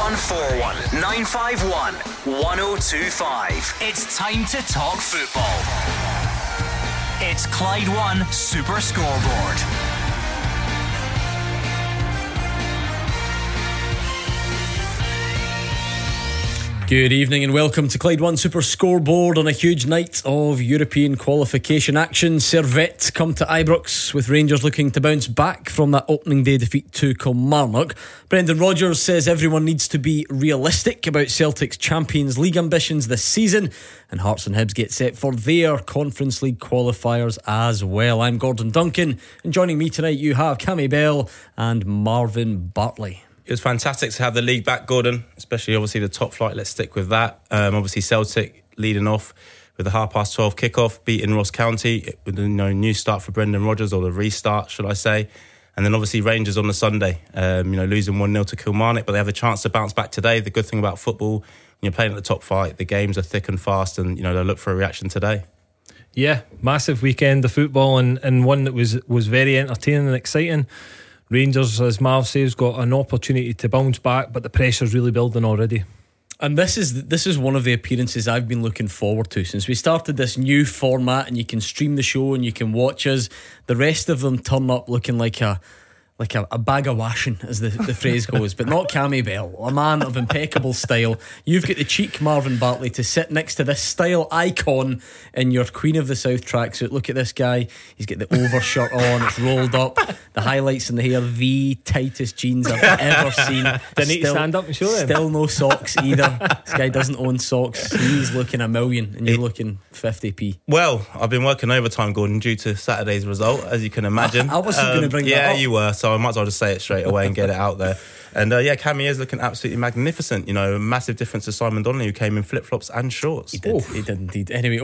0141 951 1025. It's time to talk football. It's Clyde One Super Scoreboard. Good evening and welcome to Clyde One Super Scoreboard on a huge night of European qualification action. Servette come to Ibrox with Rangers looking to bounce back from that opening day defeat to Kilmarnock. Brendan Rodgers says everyone needs to be realistic about Celtic's Champions League ambitions this season, and Hearts and Hibs get set for their Conference League qualifiers as well. I'm Gordon Duncan, and joining me tonight you have Cammy Bell and Marvin Bartley. It was fantastic to have the league back, Gordon, especially obviously the top flight. Let's stick with that. Obviously Celtic leading off with the 12:30 kickoff, beating Ross County with a new start for Brendan Rodgers, or the restart, should I say. And then obviously Rangers on the Sunday, losing 1-0 to Kilmarnock, but they have a chance to bounce back today. The good thing about football, when you're playing at the top flight, the games are thick and fast, and they'll look for a reaction today. Yeah, massive weekend of football, and one that was very entertaining and exciting. Rangers, as Marv says, got an opportunity to bounce back, but the pressure's really building already. And this is one of the appearances I've been looking forward to since we started this new format, and you can stream the show and you can watch us. The rest of them turn up looking like a bag of washing, as the phrase goes, but not Cammy Bell, a man of impeccable style. You've got the cheek, Marvin Bartley, to sit next to this style icon in your Queen of the South tracksuit. Look at this guy, he's got the overshirt on, it's rolled up, the highlights in the hair, the tightest jeans I've ever seen. Didn't need to stand up and show them. Still no socks either. This guy doesn't own socks. He's looking $1 million and you're looking 50p. Well, I've been working overtime, Gordon, due to Saturday's result, as you can imagine. I wasn't going to bring that up. Yeah, you were, so I might as well just say it straight away and get it out there. And Cammy is looking absolutely magnificent. A massive difference to Simon Donnelly, who came in flip-flops and shorts. He did indeed. Anyway,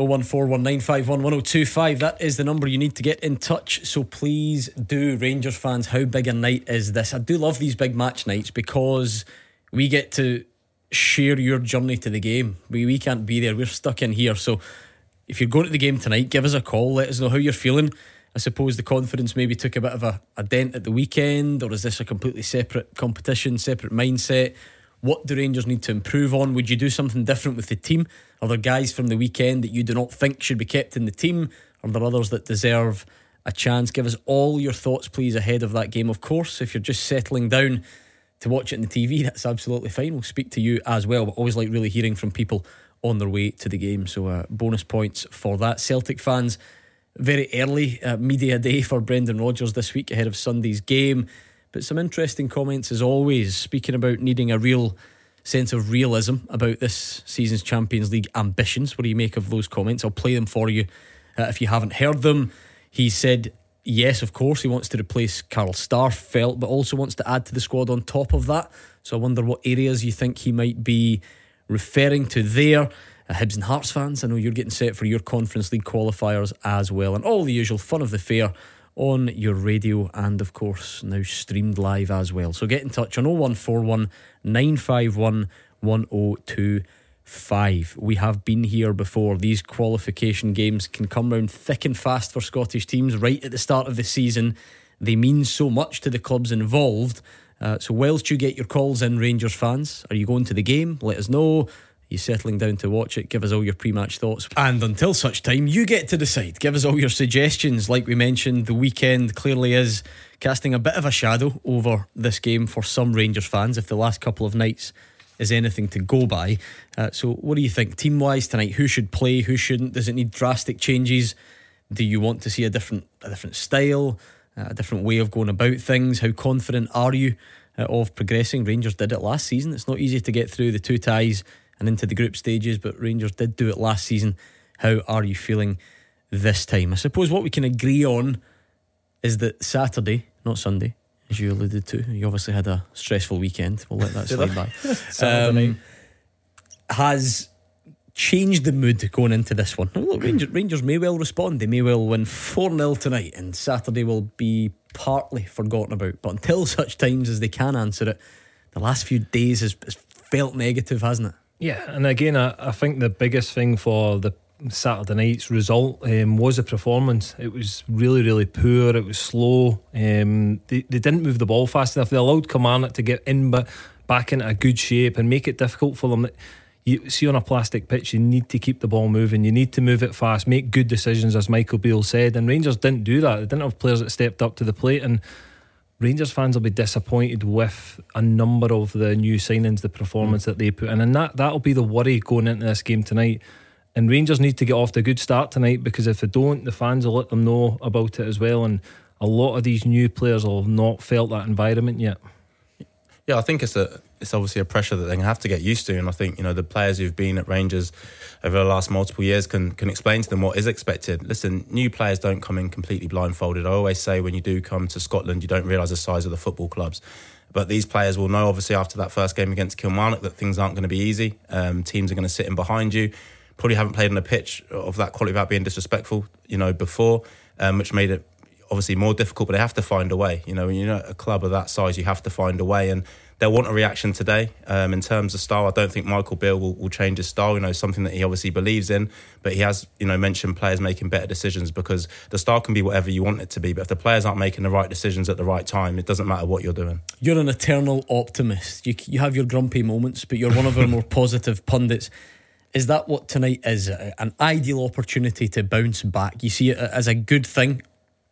01419511025, that is the number you need to get in touch. So please do, Rangers fans, how big a night is this? I do love these big match nights because we get to share your journey to the game. We can't be there, we're stuck in here. So if you're going to the game tonight, give us a call, let us know how you're feeling. I suppose the confidence maybe took a bit of a dent at the weekend, or is this a completely separate competition, separate mindset? What do Rangers need to improve on? Would you do something different with the team? Are there guys from the weekend that you do not think should be kept in the team? Are there others that deserve a chance? Give us all your thoughts, please, ahead of that game. Of course, if you're just settling down to watch it on the TV, that's absolutely fine. We'll speak to you as well, but always like really hearing from people on their way to the game. So bonus points for that. Celtic fans, very early media day for Brendan Rodgers this week ahead of Sunday's game, but some interesting comments as always, speaking about needing a real sense of realism about this season's Champions League ambitions. What do you make of those comments? I'll play them for you if you haven't heard them. He said yes, of course he wants to replace Carl Starfelt, but also wants to add to the squad on top of that. So I wonder what areas you think he might be referring to there. Hibs and Hearts fans, I know you're getting set for your Conference League qualifiers as well, and all the usual fun of the fair on your radio, and of course now streamed live as well. So get in touch on 0141 951 1025. We have been here before. These qualification games can come round thick and fast for Scottish teams right at the start of the season. They mean so much to the clubs involved. So whilst you get your calls in, Rangers fans, are you going to the game? Let us know. You settling down to watch it? Give us all your pre-match thoughts, and until such time you get to decide. Give us all your suggestions. Like we mentioned, the weekend clearly is casting a bit of a shadow over this game for some Rangers fans, if the last couple of nights is anything to go by. So what do you think team wise tonight? Who should play, who shouldn't? Does it need drastic changes? Do you want to see a different style, a different way of going about things? How confident are you of progressing? Rangers did it last season. It's not easy to get through the two ties and into the group stages, but Rangers did do it last season. How are you feeling this time? I suppose what we can agree on is that Saturday, not Sunday, as you alluded to, you obviously had a stressful weekend, we'll let that slide by, has changed the mood going into this one. Now, look, Rangers may well respond. They may well win 4-0 tonight, and Saturday will be partly forgotten about, but until such times as they can answer it, the last few days has felt negative, hasn't it? Yeah, and again, I think the biggest thing for the Saturday night's result was the performance. It was really, really poor. It was slow. They didn't move the ball fast enough. They allowed Kilmarnock to get in back into a good shape and make it difficult for them. You see, on a plastic pitch, you need to keep the ball moving, you need to move it fast, make good decisions, as Michael Beale said, and Rangers didn't do that. They didn't have players that stepped up to the plate, and Rangers fans will be disappointed with a number of the new signings, the performance that they put in, and that'll be the worry going into this game tonight. And Rangers need to get off to a good start tonight, because if they don't, the fans will let them know about it as well, and a lot of these new players will have not felt that environment yet. Yeah, I think it's obviously a pressure that they have to get used to, and I think, you know, the players who've been at Rangers over the last multiple years can explain to them what is expected. Listen, new players don't come in completely blindfolded. I always say, when you do come to Scotland, you don't realise the size of the football clubs. But these players will know, obviously, after that first game against Kilmarnock, that things aren't going to be easy. Teams are going to sit in behind you. Probably haven't played on a pitch of that quality without being disrespectful, you know, before, which made it obviously more difficult, but they have to find a way. You know, when you're at a club of that size, you have to find a way, and they'll want a reaction today. In terms of style, I don't think Michael Beale will change his style, you know, something that he obviously believes in, but he has, you know, mentioned players making better decisions, because the style can be whatever you want it to be, but if the players aren't making the right decisions at the right time, it doesn't matter what you're doing. You're an eternal optimist. You have your grumpy moments, but you're one of our more positive pundits. Is that what tonight is? An ideal opportunity to bounce back? You see it as a good thing?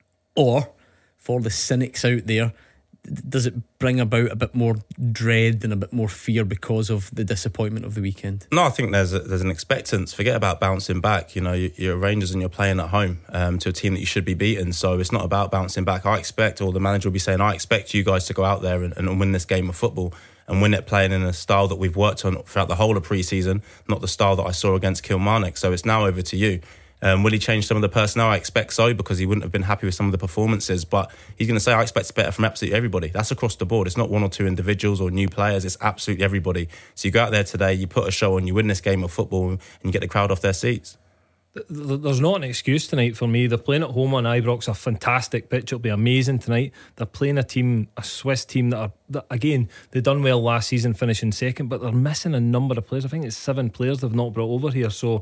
Or, for the cynics out there, does it bring about a bit more dread and a bit more fear because of the disappointment of the weekend? No, I think there's an expectance. Forget about bouncing back. You know, you're Rangers and you're playing at home to a team that you should be beating. So it's not about bouncing back. I expect, or the manager will be saying, I expect you guys to go out there and win this game of football, and win it playing in a style that we've worked on throughout the whole of pre-season, not the style that I saw against Kilmarnock. So it's now over to you. Will he change some of the personnel? I expect so, because he wouldn't have been happy with some of the performances, but he's going to say, I expect better from absolutely everybody. That's across the board. It's not one or two individuals or new players, it's absolutely everybody. So you go out there today, you put a show on, you win this game of football, and you get the crowd off their seats. There's not an excuse tonight for me. They're playing at home on Ibrox, a fantastic pitch. It'll be amazing tonight. They're playing a Swiss team that again, they done well last season, finishing second, but they're missing a number of players. I think it's 7 players they've not brought over here. So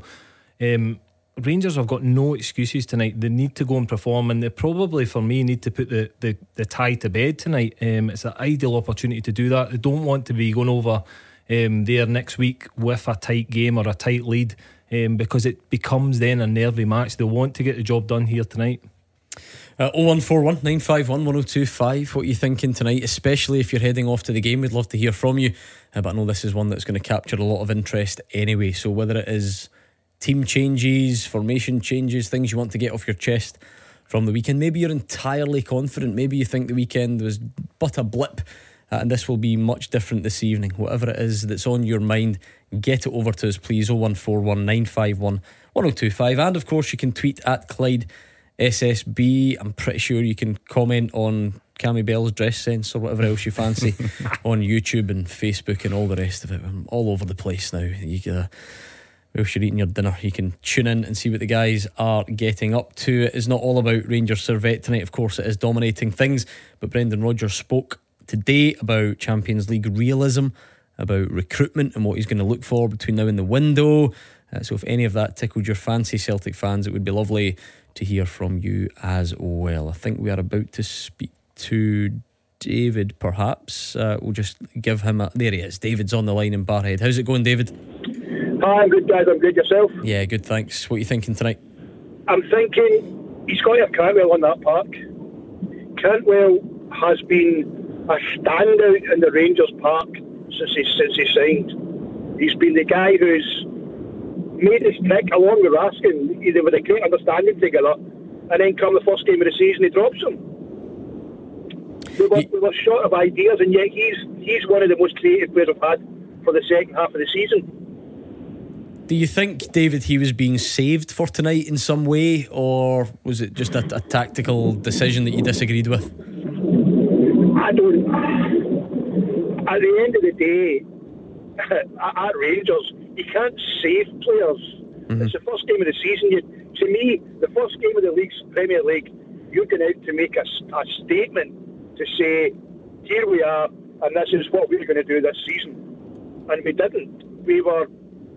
Rangers have got no excuses tonight. They need to go and perform, and they probably, for me, need to put the tie to bed tonight. It's an ideal opportunity to do that. They don't want to be going over there next week with a tight game or a tight lead, because it becomes then a nervy match. They want to get the job done here tonight. 0141 951 1025. What are you thinking tonight, especially if you're heading off to the game? We'd love to hear from you, but I know this is one that's going to capture a lot of interest anyway. So whether it is team changes, formation changes, things you want to get off your chest from the weekend, maybe you're entirely confident, maybe you think the weekend was but a blip, and this will be much different this evening. Whatever it is that's on your mind, get it over to us please. 0141 951 1025. And of course you can tweet at Clyde SSB. I'm pretty sure you can comment on Cammy Bell's dress sense or whatever else you fancy on YouTube and Facebook and all the rest of it. I'm all over the place now. Whilst you're eating your dinner, you can tune in and see what the guys are getting up to. It is not all about Rangers Servette tonight. Of course it is dominating things, but Brendan Rodgers spoke today about Champions League realism, about recruitment and what he's going to look for between now and the window. So if any of that tickled your fancy, Celtic fans, it would be lovely to hear from you as well. I think we are about to speak to David, perhaps. We'll just give him there he is. David's on the line in Barrhead. How's it going, David? Hi, I'm good, guys. I'm good. Yourself? Yeah, good, thanks. What are you thinking tonight? I'm thinking he's got to have Cantwell on that park. Cantwell has been a standout in the Rangers park since he signed. He's been the guy who's made us tick along with Raskin. They were a great understanding together, and then come the first game of the season, he drops him. We were short of ideas, and yet he's one of the most creative players I've had for the second half of the season. Do you think, David, he was being saved for tonight in some way, or was it just a tactical decision that you disagreed with? I don't. At the end of the day, at Rangers, you can't save players. Mm-hmm. It's the first game of the season. To me, the first game of the league's Premier League, you're going out to make a statement to say, here we are, and this is what we're going to do this season. And we didn't. We were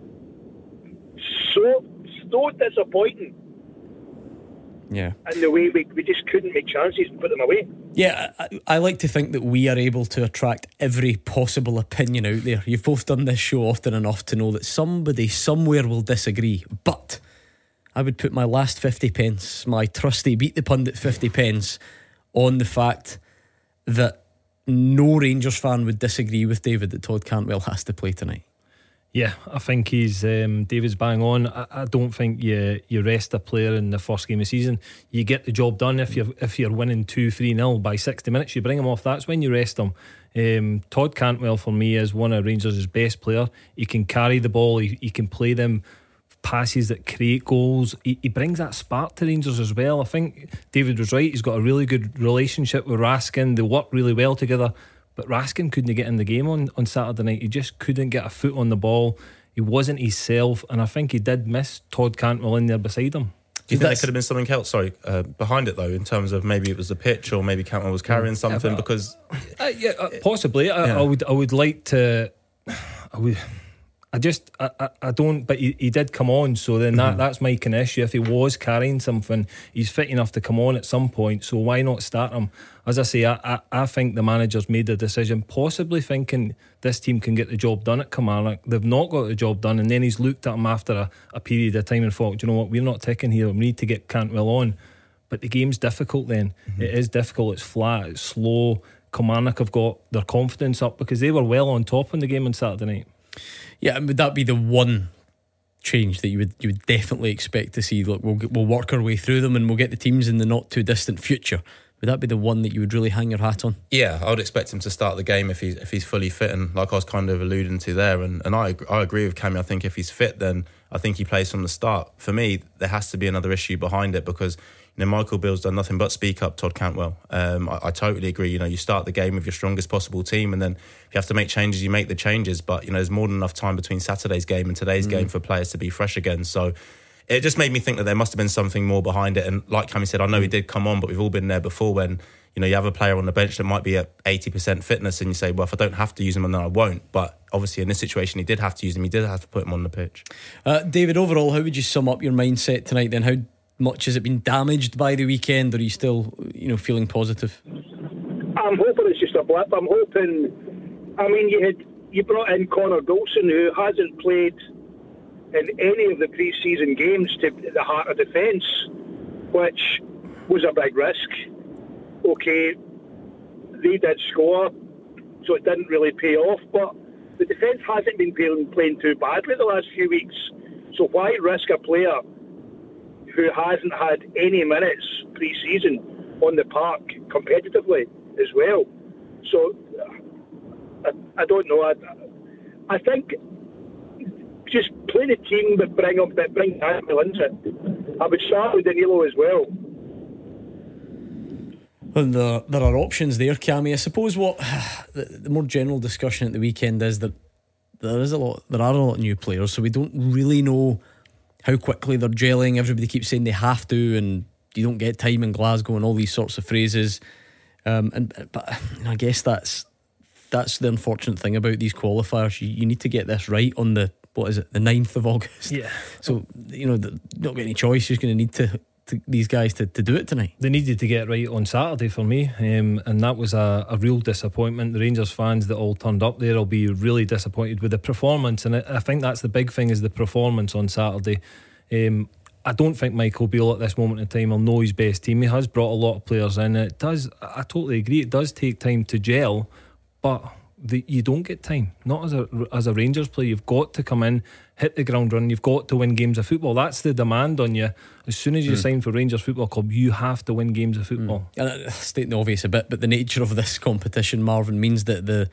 so disappointing. Yeah. In the way we just couldn't make chances and put them away. Yeah, I like to think that we are able to attract every possible opinion out there. You've both done this show often enough to know that somebody somewhere will disagree. But I would put my last 50 pence, my trusty Beat the Pundit 50 pence, on the fact that no Rangers fan would disagree with David that Todd Cantwell has to play tonight. Yeah, I think he's David's bang on. I don't think you rest a player in the first game of the season. You get the job done if you're winning 2-3-0 by 60 minutes. You bring him off. That's when you rest him. Todd Cantwell for me is one of Rangers' best player. He can carry the ball. He can play them passes that create goals. He brings that spark to Rangers as well. I think David was right. He's got a really good relationship with Raskin. They work really well together. But Raskin couldn't get in the game on Saturday night. He just couldn't get a foot on the ball. He wasn't himself, and I think he did miss Todd Cantwell in there beside him. Do you think there could have been something else behind it though, in terms of maybe it was the pitch or maybe Cantwell was carrying something? Because possibly. I would like to. I don't, but he did come on, so then that's my kind of issue. If he was carrying something, he's fit enough to come on at some point, so why not start him? As I say, I think the manager's made the decision, possibly thinking this team can get the job done at Kilmarnock. They've not got the job done, and then he's looked at him after a period of time and thought, do you know what, we're not ticking here, we need to get Cantwell on. But the game's difficult then. It is difficult, it's flat, it's slow. Kilmarnock have got their confidence up because they were well on top in the game on Saturday night. Yeah, and would that be the one change that you would definitely expect to see? Look, we'll work our way through them and we'll get the teams in the not too distant future. Would that be the one that you would really hang your hat on? Yeah, I would expect him to start the game if he's fully fit, and like I was kind of alluding to there, and I agree with Cammy. I think if he's fit, then I think he plays from the start. For me, there has to be another issue behind it because Michael Beale's done nothing but speak up Todd Cantwell. I totally agree. You start the game with your strongest possible team, and then if you have to make changes, you make the changes. But there's more than enough time between Saturday's game and today's game for players to be fresh again. So it just made me think that there must have been something more behind it. And like Cammy said, I know he did come on, but we've all been there before when you have a player on the bench that might be at 80% fitness, and you say, well, if I don't have to use him, then I won't. But obviously in this situation, he did have to use him. He did have to put him on the pitch. David, overall, how would you sum up your mindset tonight then? How much has it been damaged by the weekend, or are you still feeling positive? I'm hoping it's just a blip. I'm hoping, you brought in Connor Goldson, who hasn't played in any of the pre-season games, to the heart of defence, which was a big risk. Okay, they did score, so it didn't really pay off, but the defence hasn't been playing too badly the last few weeks, so why risk a player who hasn't had any minutes pre-season on the park competitively as well? So I don't know. I think just play the team, but bring Cantwell into it. I would start with Danilo as well. And there are options there, Cammy. I suppose what the more general discussion at the weekend is that there are a lot of new players, so we don't really know how quickly they're gelling. Everybody keeps saying they have to, and you don't get time in Glasgow and all these sorts of phrases. But I guess that's the unfortunate thing about these qualifiers. You need to get this right on the 9th of August. Yeah. So not got any choice. You're going to need these guys to do it tonight. They needed to get right on Saturday for me, and that was a real disappointment. The Rangers fans that all turned up there will be really disappointed with the performance, and I think that's the big thing, is the performance on Saturday. I don't think Michael Beale at this moment in time will know his best team. He has brought a lot of players in. I totally agree, it does take time to gel, but you don't get time, not as a Rangers player. You've got to come in, hit the ground running. You've got to win games of football. That's the demand on you. As soon as you sign for Rangers Football Club, you have to win games of football. And stating the obvious a bit, but the nature of this competition, Marvin, means that the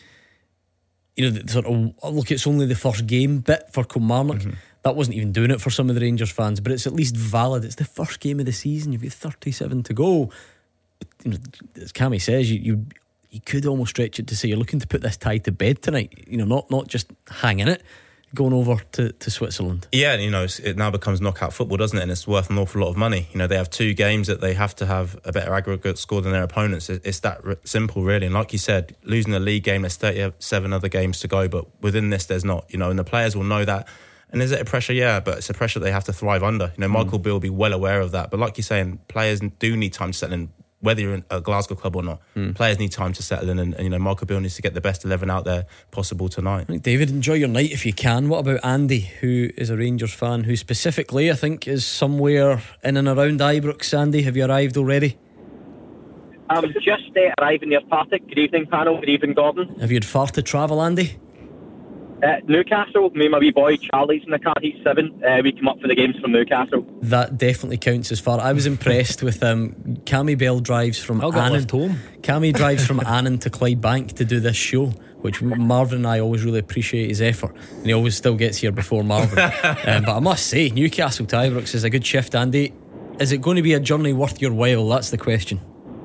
sort of, look, it's only the first game bit for Kilmarnock. That wasn't even doing it for some of the Rangers fans, but it's at least valid. It's the first game of the season. You've got 37 to go. But, as Cammy says, you could almost stretch it to say you're looking to put this tie to bed tonight. Not just hanging it, going over to Switzerland. Yeah, it now becomes knockout football, doesn't it? And it's worth an awful lot of money. They have 2 games that they have to have a better aggregate score than their opponents. It's that simple, really. And like you said, losing the league game, there's 37 other games to go, but within this there's not. And the players will know that. And is it a pressure? Yeah, but it's a pressure they have to thrive under. Michael Beale will be well aware of that. But like you're saying, players do need time to settle in. whether you're in a Glasgow club or not. Players need time to settle in, and you know, Michael Beale needs to get the best 11 out there possible tonight. David, enjoy your night if you can. What about Andy, who is a Rangers fan, who specifically I think is somewhere in and around Ibrox? Andy, have you arrived already? I'm just arriving near Partick. Good evening, panel. Good evening, Gordon. Have you had far to travel, Andy? Newcastle. Me and my wee boy Charlie's in the car. He's 7. We come up for the games from Newcastle. That definitely counts as far. I was impressed with Cammy Bell drives from Annan. Cammy drives from Annan to Clydebank to do this show, which Marvin and I always really appreciate his effort, and he always still gets here before Marvin. But I must say, Newcastle to Ibrox is a good shift, Andy. Is it going to be a journey worth your while? That's the question.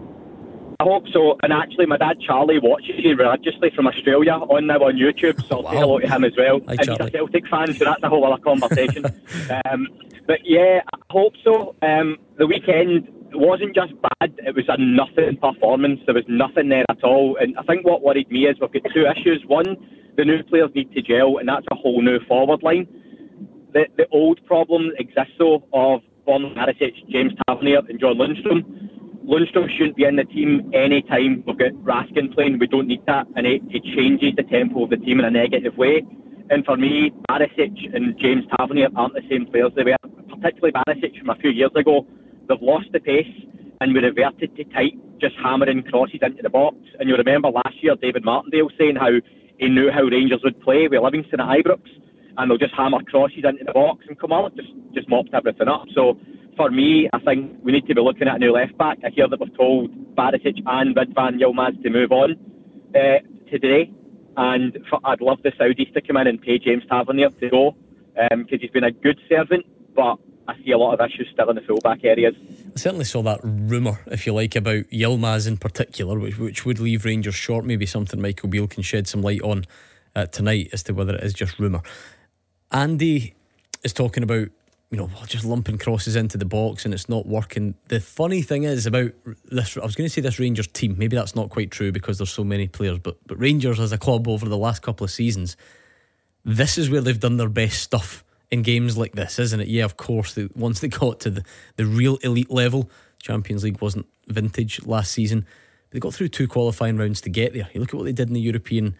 I hope so. And actually, my dad Charlie watches you religiously from Australia on YouTube, so I'll say hello to him as well. Hi, and Charlie. he's a Celtic fan, so that's a whole other conversation. But yeah, I hope so. The weekend wasn't just bad, it was a nothing performance. There was nothing there at all. And I think what worried me is we've got 2 issues. One, the new players need to gel, and that's a whole new forward line. The old problem exists though of Borna Barisic, James Tavernier and John Lundstrom. Lundstrom shouldn't be in the team any time we've got Raskin playing. We don't need that, and it changes the tempo of the team in a negative way. And for me, Barisic and James Tavernier aren't the same players they were. Particularly Barisic from a few years ago. They've lost the pace, and we reverted to tight, just hammering crosses into the box. And you remember last year David Martindale saying how he knew how Rangers would play with Livingston at Ibrox, and they'll just hammer crosses into the box, and Kamala just mopped everything up. So for me, I think we need to be looking at a new left back. I hear that we've told Barisic and Ridvan Yilmaz to move on today, and I'd love the Saudis to come in and pay James Tavernier to go, because he's been a good servant, but I see a lot of issues still in the full-back areas. I certainly saw that rumour, if you like, about Yilmaz in particular, which would leave Rangers short. Maybe something Michael Beale can shed some light on tonight as to whether it is just rumour. Andy is talking about, you know, just lumping crosses into the box and it's not working. The funny thing is about this, I was going to say this Rangers team, maybe that's not quite true because there's so many players, but Rangers as a club over the last couple of seasons, this is where they've done their best stuff in games like this, isn't it? Yeah, of course, once they got to the real elite level, Champions League wasn't vintage last season, but they got through 2 qualifying rounds to get there. You look at what they did in the European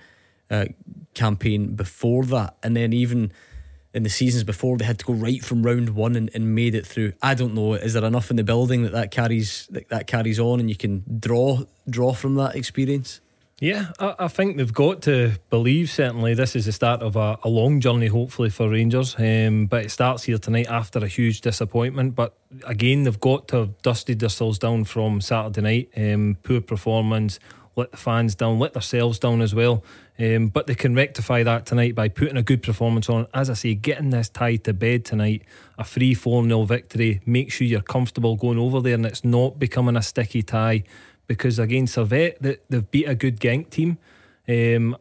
campaign before that, and then even in the seasons before, they had to go right from round 1 and made it through. I don't know, is there enough in the building that carries on and you can draw from that experience? Yeah, I think they've got to believe certainly this is the start of a long journey hopefully for Rangers, but it starts here tonight after a huge disappointment. But again, they've got to have dusted themselves down from Saturday night. Poor performance, let the fans down, let themselves down as well, but they can rectify that tonight by putting a good performance on. As I say, getting this tie to bed tonight, a 3-4-0 victory, make sure you're comfortable going over there and it's not becoming a sticky tie. Because again, Servette, they've beat a good Genk team, and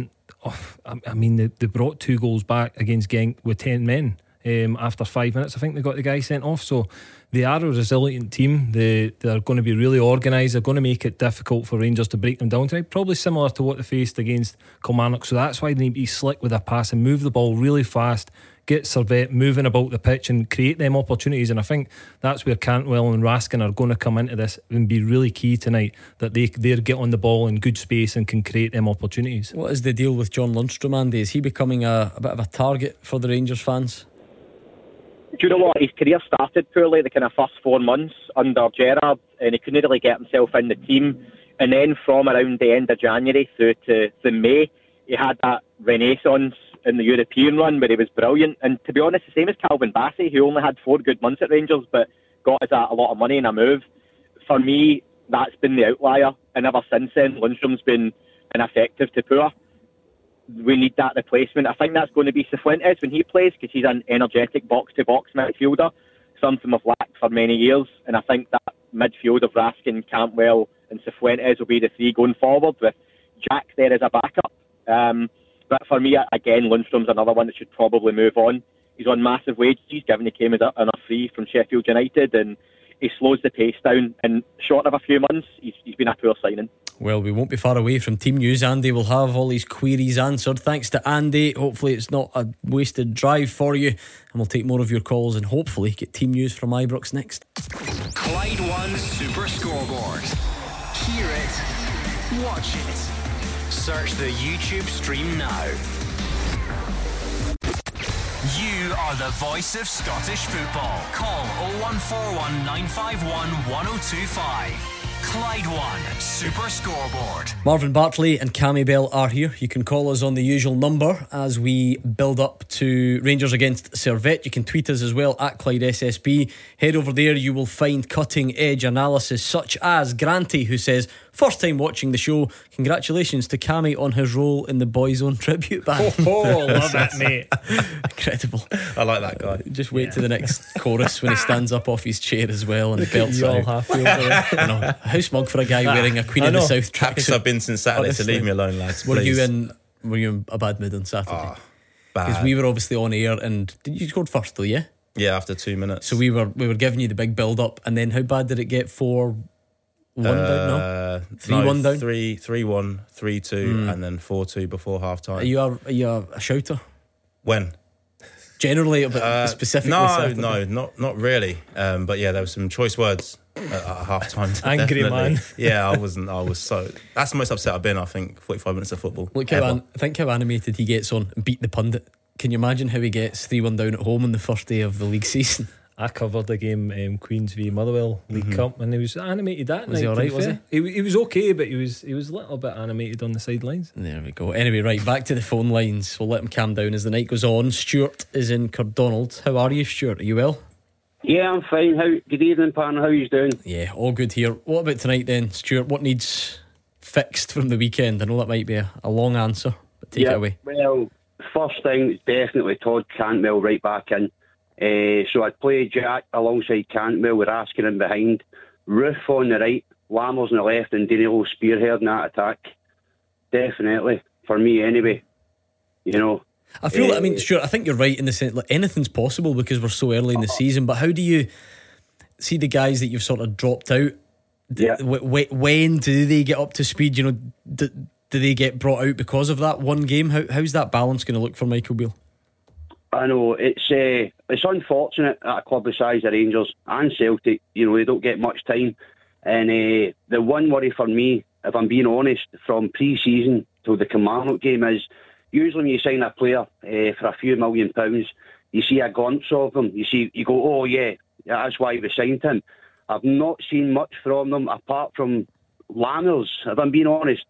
I mean they brought 2 goals back against Genk with 10 men after 5 minutes. I think they got the guy sent off. So they are a resilient team. They're going to be really organised. They're going to make it difficult for Rangers to break them down tonight, probably similar to what they faced against Kilmarnock. So that's why they need to be slick with their pass and move the ball really fast, get Servette moving about the pitch and create them opportunities. And I think that's where Cantwell and Raskin are going to come into this and be really key tonight, that they get on the ball in good space and can create them opportunities. What is the deal with John Lundstrom, Andy? Is he becoming a bit of a target for the Rangers fans? Do you know what? His career started poorly the kind of first 4 months under Gerrard, and he couldn't really get himself in the team. And then from around the end of January through to May, he had that renaissance in the European run where he was brilliant. And to be honest, the same as Calvin Bassey, who only had 4 good months at Rangers but got us a lot of money in a move. For me, that's been the outlier, and ever since then Lundstrom's been ineffective to poor. We need that replacement. I think that's going to be Cifuentes when he plays, because he's an energetic box-to-box midfielder, something we've lacked for many years. And I think that midfield of Raskin, Cantwell and Cifuentes will be the 3 going forward, with Jack there as a backup. But for me, again, Lundstrom's another one that should probably move on. He's on massive wages, given he came as on a free from Sheffield United, and he slows the pace down. And short of a few months, he's been a poor signing. Well, we won't be far away from team news. Andy will have all these queries answered. Thanks to Andy. Hopefully it's not a wasted drive for you, and we'll take more of your calls and hopefully get team news from Ibrox next. Clyde One Super Scoreboard. Hear it, watch it. Search the YouTube stream now. You are the voice of Scottish football. Call 0141 951 1025. Clyde One Super Scoreboard. Marvin Bartley and Cammy Bell are here. You can call us on the usual number as we build up to Rangers against Servette. You can tweet us as well at Clyde SSB. Head over there, you will find cutting edge analysis such as Granty, who says, first time watching the show, congratulations to Cammy on his role in the Boyzone tribute band. Love it, mate. Incredible. I like that guy. Just wait to the next chorus when he stands up off his chair as well and belts You it all out. happy over there. I know. How smug for a guy wearing a Queen of the South Happiest tracksuit. I've been since Saturday, Honestly. so leave me alone, lads. Were please. were you in a bad mood on Saturday? Because Bad. we were obviously on air, and did you scored first though? Yeah. Yeah, after 2 minutes. So we were giving you the big build up, and then how bad did it get? 4-1 down? No, 3-1 down. 3-1, 3-2, and then 4-2 before half time. Are you a shouter? When? Generally, but specifically. No, Saturday? not really. But yeah, there were some choice words at half time. Angry man. Yeah, I was so. That's the most upset I've been. I think 45 minutes of football. Look ever. think how animated he gets on and beat the pundit. Can you imagine how he gets 3-1 down at home on the first day of the league season? I covered the game, Queens v Motherwell League Cup, and he was animated that Was night. he alright, was He was okay, but he was a little bit animated on the sidelines. There we go. Anyway, right, back to the phone lines. We'll let him calm down as the night goes on. Stuart is in Cardonald. How are you, Stuart? Are you well? Yeah, I'm fine. Good evening, partner. How you doing? Yeah, all good here. What about tonight then, Stuart? What needs fixed from the weekend? I know that might be a long answer, but take it away. Well, first thing is definitely Todd Cantwell right back in. So I'd play Jack alongside Cantwell with Raskin in behind, Roof on the right, Lammers on the left, and Danilo spearheading that attack. Definitely, for me anyway. You know, I feel I mean, Stuart, I think you're right in the sense like anything's possible because we're so early in the season. But how do you see the guys that you've sort of dropped out? When do they get up to speed? You know, do they get brought out because of that one game? How's that balance going to look for Michael Beale? I know it's unfortunate at a club the size of Rangers and Celtic. You know, they don't get much time. And the one worry for me, if I'm being honest, from pre-season to the Kilmarnock game is usually when you sign a player for a few £1 million, you see a glimpse of them. You go, oh yeah, that's why we signed him. I've not seen much from them apart from Lammers, if I'm being honest.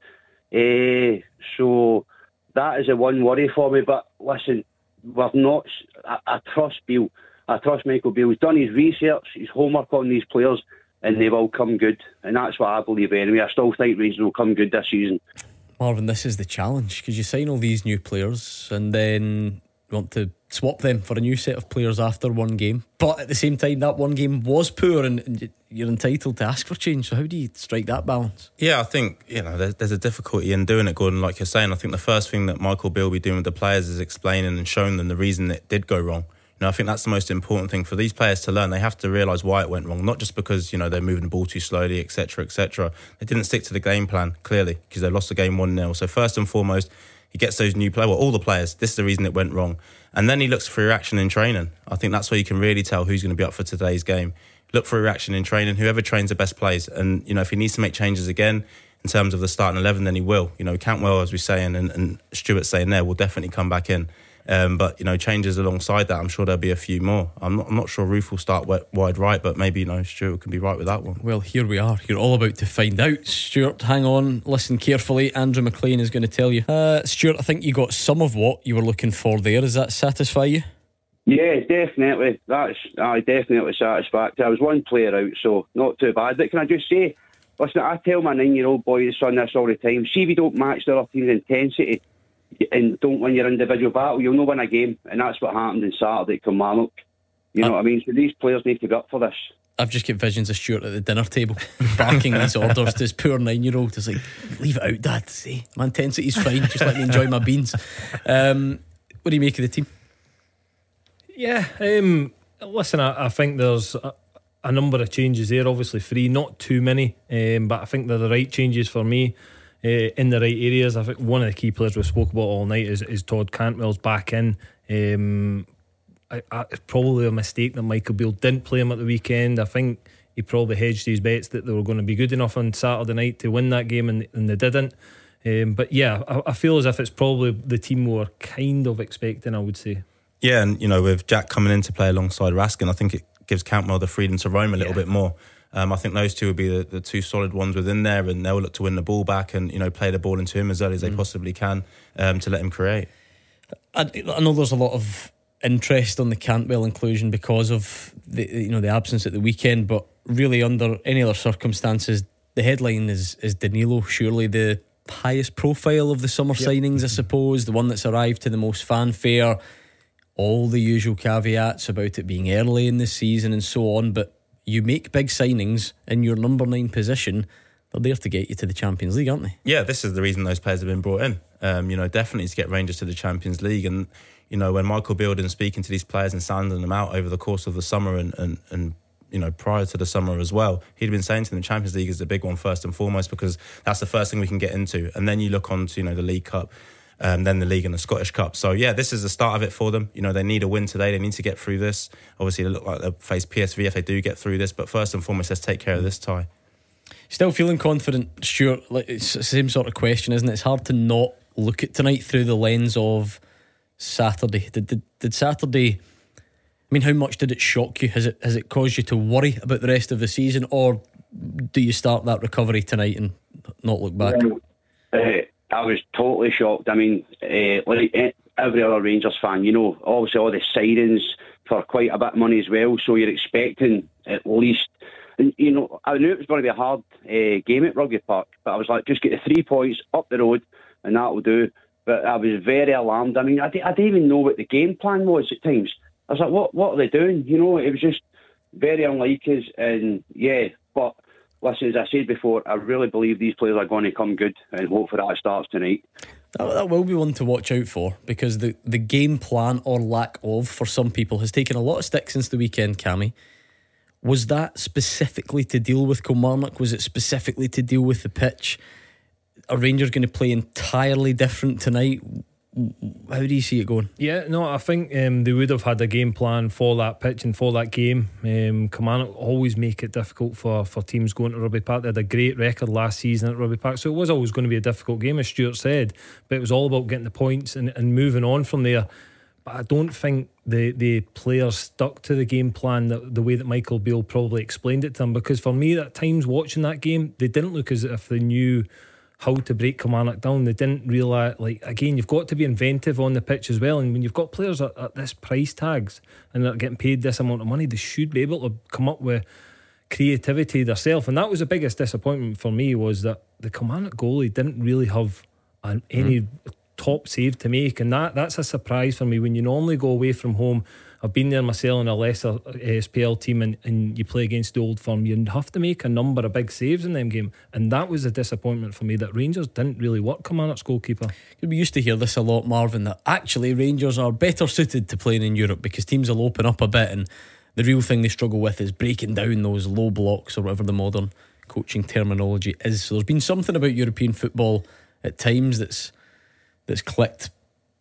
So that is a one worry for me. But listen, we've not. I trust Beale. I trust Michael Beale. He's done his research, his homework on these players, and they will come good. And that's what I believe anyway. I still think Rangers will come good this season. Marvin, this is the challenge because you sign all these new players and then want to swap them for a new set of players after one game. But at the same time, that one game was poor and you're entitled to ask for change. So how do you strike that balance? Yeah, I think there's a difficulty in doing it, Gordon. Like you're saying, I think the first thing that Michael Beale will be doing with the players is explaining and showing them the reason it did go wrong. I think that's the most important thing for these players to learn. They have to realise why it went wrong, not just because they're moving the ball too slowly, etc., etc. They didn't stick to the game plan clearly because they lost the game 1-0. So first and foremost, he gets those new players, all the players. This is the reason it went wrong, and then he looks for reaction in training. I think that's where you can really tell who's going to be up for today's game. Look for reaction in training. Whoever trains the best plays, and if he needs to make changes again in terms of the starting 11, then he will. Cantwell, as we're saying, and Stuart's saying there, will definitely come back in. But changes alongside that, I'm sure there'll be a few more. I'm not sure Roof will start wide right, but maybe Stuart can be right with that one. Well, here we are. You're all about to find out. Stuart, hang on, listen carefully. Andrew McLean is going to tell you. Stuart, I think you got some of what you were looking for there. Does that satisfy you? Yeah, definitely. That's definitely satisfactory. I was one player out, so not too bad. But can I just say, listen, I tell my 9-year-old boy son this all the time. See if you don't match the other team's intensity and don't win your individual battle, you'll not win a game. And that's what happened on Saturday at Kilmarnock. You know what I mean? So these players need to be up for this. I've just got visions of Stuart at the dinner table barking these orders to his poor 9-year-old. It's like, leave it out, Dad. See, my intensity's fine, just let me enjoy my beans. What do you make of the team? Yeah, listen, I think there's a number of changes there. Obviously 3, not too many, but I think they're the right changes for me, in the right areas. I think one of the key players we spoke about all night is Todd Cantwell's back in. It's probably a mistake that Michael Beale didn't play him at the weekend. I think he probably hedged his bets that they were going to be good enough on Saturday night to win that game, and they didn't. But yeah, I feel as if it's probably the team we were kind of expecting, I would say. Yeah, and with Jack coming in to play alongside Raskin, I think it gives Cantwell the freedom to roam a little bit more. I think those two will be the two solid ones within there, and they'll look to win the ball back and play the ball into him as early as they possibly can, to let him create. I know there's a lot of interest on the Cantwell inclusion because of the absence at the weekend, but really under any other circumstances, the headline is Danilo surely the highest profile of the summer signings, I suppose, the one that's arrived to the most fanfare, all the usual caveats about it being early in the season and so on, but you make big signings in your number 9 position, they're there to get you to the Champions League, aren't they? Yeah, this is the reason those players have been brought in. Definitely to get Rangers to the Champions League. And when Michael Beale speaking to these players and sounding them out over the course of the summer and prior to the summer as well, he'd been saying to them the Champions League is the big one first and foremost, because that's the first thing we can get into. And then you look on to the League Cup, then the League and the Scottish Cup. So yeah, this is the start of it for them. They need a win today. They need to get through this. Obviously they look like they'll face PSV if they do get through this, but first and foremost, let's take care of this tie. Still feeling confident, Stuart? It's the same sort of question, isn't it? It's hard to not look at tonight through the lens of Saturday. Did Saturday, how much did it shock you? Has it caused you to worry about the rest of the season, or do you start that recovery tonight and not look back? I was totally shocked. Like every other Rangers fan, obviously all the sirens for quite a bit of money as well, so you're expecting at least. And, I knew it was going to be a hard game at Rugby Park, but I was like, just get the 3 points up the road and that will do. But I was very alarmed. I didn't even know what the game plan was at times. I was like, what are they doing? It was just very unlike us. And yeah, but listen, as I said before, I really believe these players are going to come good, and hopefully that starts tonight. That will be one to watch out for, because the game plan, or lack of, for some people has taken a lot of stick since the weekend, Cammy. Was that specifically to deal with Kilmarnock? Was it specifically to deal with the pitch? Are Rangers going to play entirely different tonight? How do you see it going? Yeah, no, I think they would have had a game plan for that pitch and for that game. Kilmarnock always make it difficult for teams going to Rugby Park. They had a great record last season at Rugby Park, so it was always going to be a difficult game, as Stuart said, but it was all about getting the points and moving on from there. But I don't think the players stuck to the game plan the way that Michael Beale probably explained it to them, because for me at times watching that game, they didn't look as if they knew how to break Kilmarnock down. They didn't realise, again, you've got to be inventive on the pitch as well, and when you've got players at this price tags and they're getting paid this amount of money, they should be able to come up with creativity themselves. And that was the biggest disappointment for me, was that the Kilmarnock goalie didn't really have any top save to make, and that's a surprise for me. When you normally go away from home, I've been there myself in a lesser SPL team, and you play against the Old Firm, you have to make a number of big saves in them game, and that was a disappointment for me, that Rangers didn't really work Kilmarnock's goalkeeper. We used to hear this a lot, Marvin, that actually Rangers are better suited to playing in Europe because teams will open up a bit, and the real thing they struggle with is breaking down those low blocks, or whatever the modern coaching terminology is. So there's been something about European football at times that's clicked.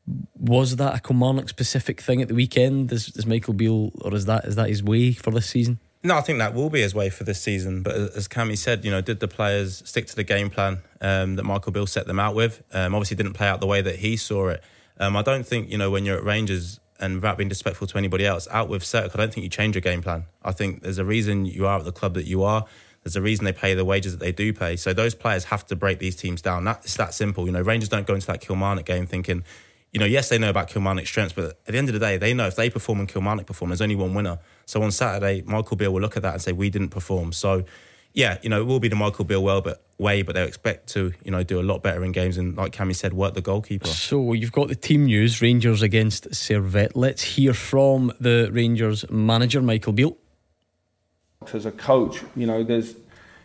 Was that a Kilmarnock specific thing at the weekend? Is Michael Beale, or is that his way for this season? No, I think that will be his way for this season. But as Cammy said, did the players stick to the game plan that Michael Beale set them out with? Obviously didn't play out the way that he saw it. I don't think, when you're at Rangers, and without being disrespectful to anybody else, out with Celtic, I don't think you change your game plan. I think there's a reason you are at the club that you are. There's a reason they pay the wages that they do pay. So those players have to break these teams down. It's that simple. Rangers don't go into that Kilmarnock game thinking, yes, they know about Kilmarnock's strengths, but at the end of the day, they know if they perform and Kilmarnock perform, there's only one winner. So on Saturday, Michael Beale will look at that and say, we didn't perform. So, yeah, it will be the Michael Beale way, but they'll expect to, do a lot better in games and, like Cammy said, work the goalkeeper. So you've got the team news, Rangers against Servette. Let's hear from the Rangers manager, Michael Beale. As a coach,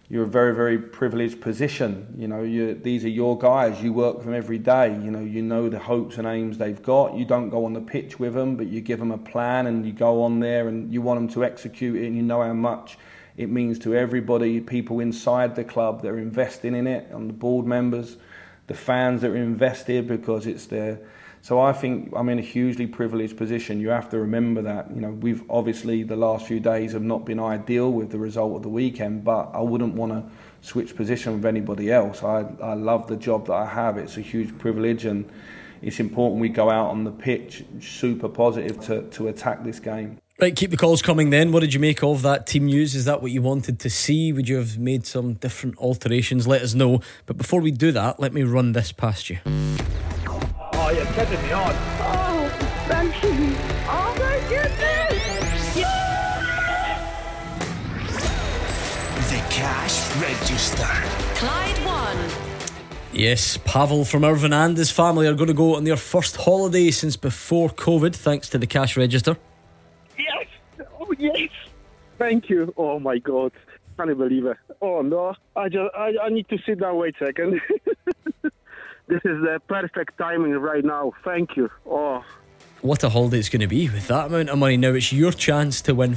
you're a very, very privileged position. These are your guys. You work with them every day. You know the hopes and aims they've got. You don't go on the pitch with them, but you give them a plan and you go on there and you want them to execute it, and you know how much it means to everybody, people inside the club that are investing in it, and the board members, the fans that are invested because it's their... So I think I'm in a hugely privileged position. You have to remember that. We've obviously, the last few days have not been ideal with the result of the weekend, but I wouldn't want to switch position with anybody else. I love the job that I have. It's a huge privilege, and it's important we go out on the pitch super positive to attack this game. Right, keep the calls coming then. What did you make of that team news? Is that what you wanted to see? Would you have made some different alterations? Let us know. But before we do that, let me run this past you. Oh, you're kidding me on. Oh, thank you. Oh, my goodness. Yeah! The Cash Register. Clyde One. Yes, Pavel from Irvine and his family are going to go on their first holiday since before COVID, thanks to the Cash Register. Yes. Oh, yes. Thank you. Oh, my God. Can't believe it. Oh, no. I need to sit down. Wait a second. This is the perfect timing right now. Thank you. Oh, what a holiday it's going to be with that amount of money. Now it's your chance to win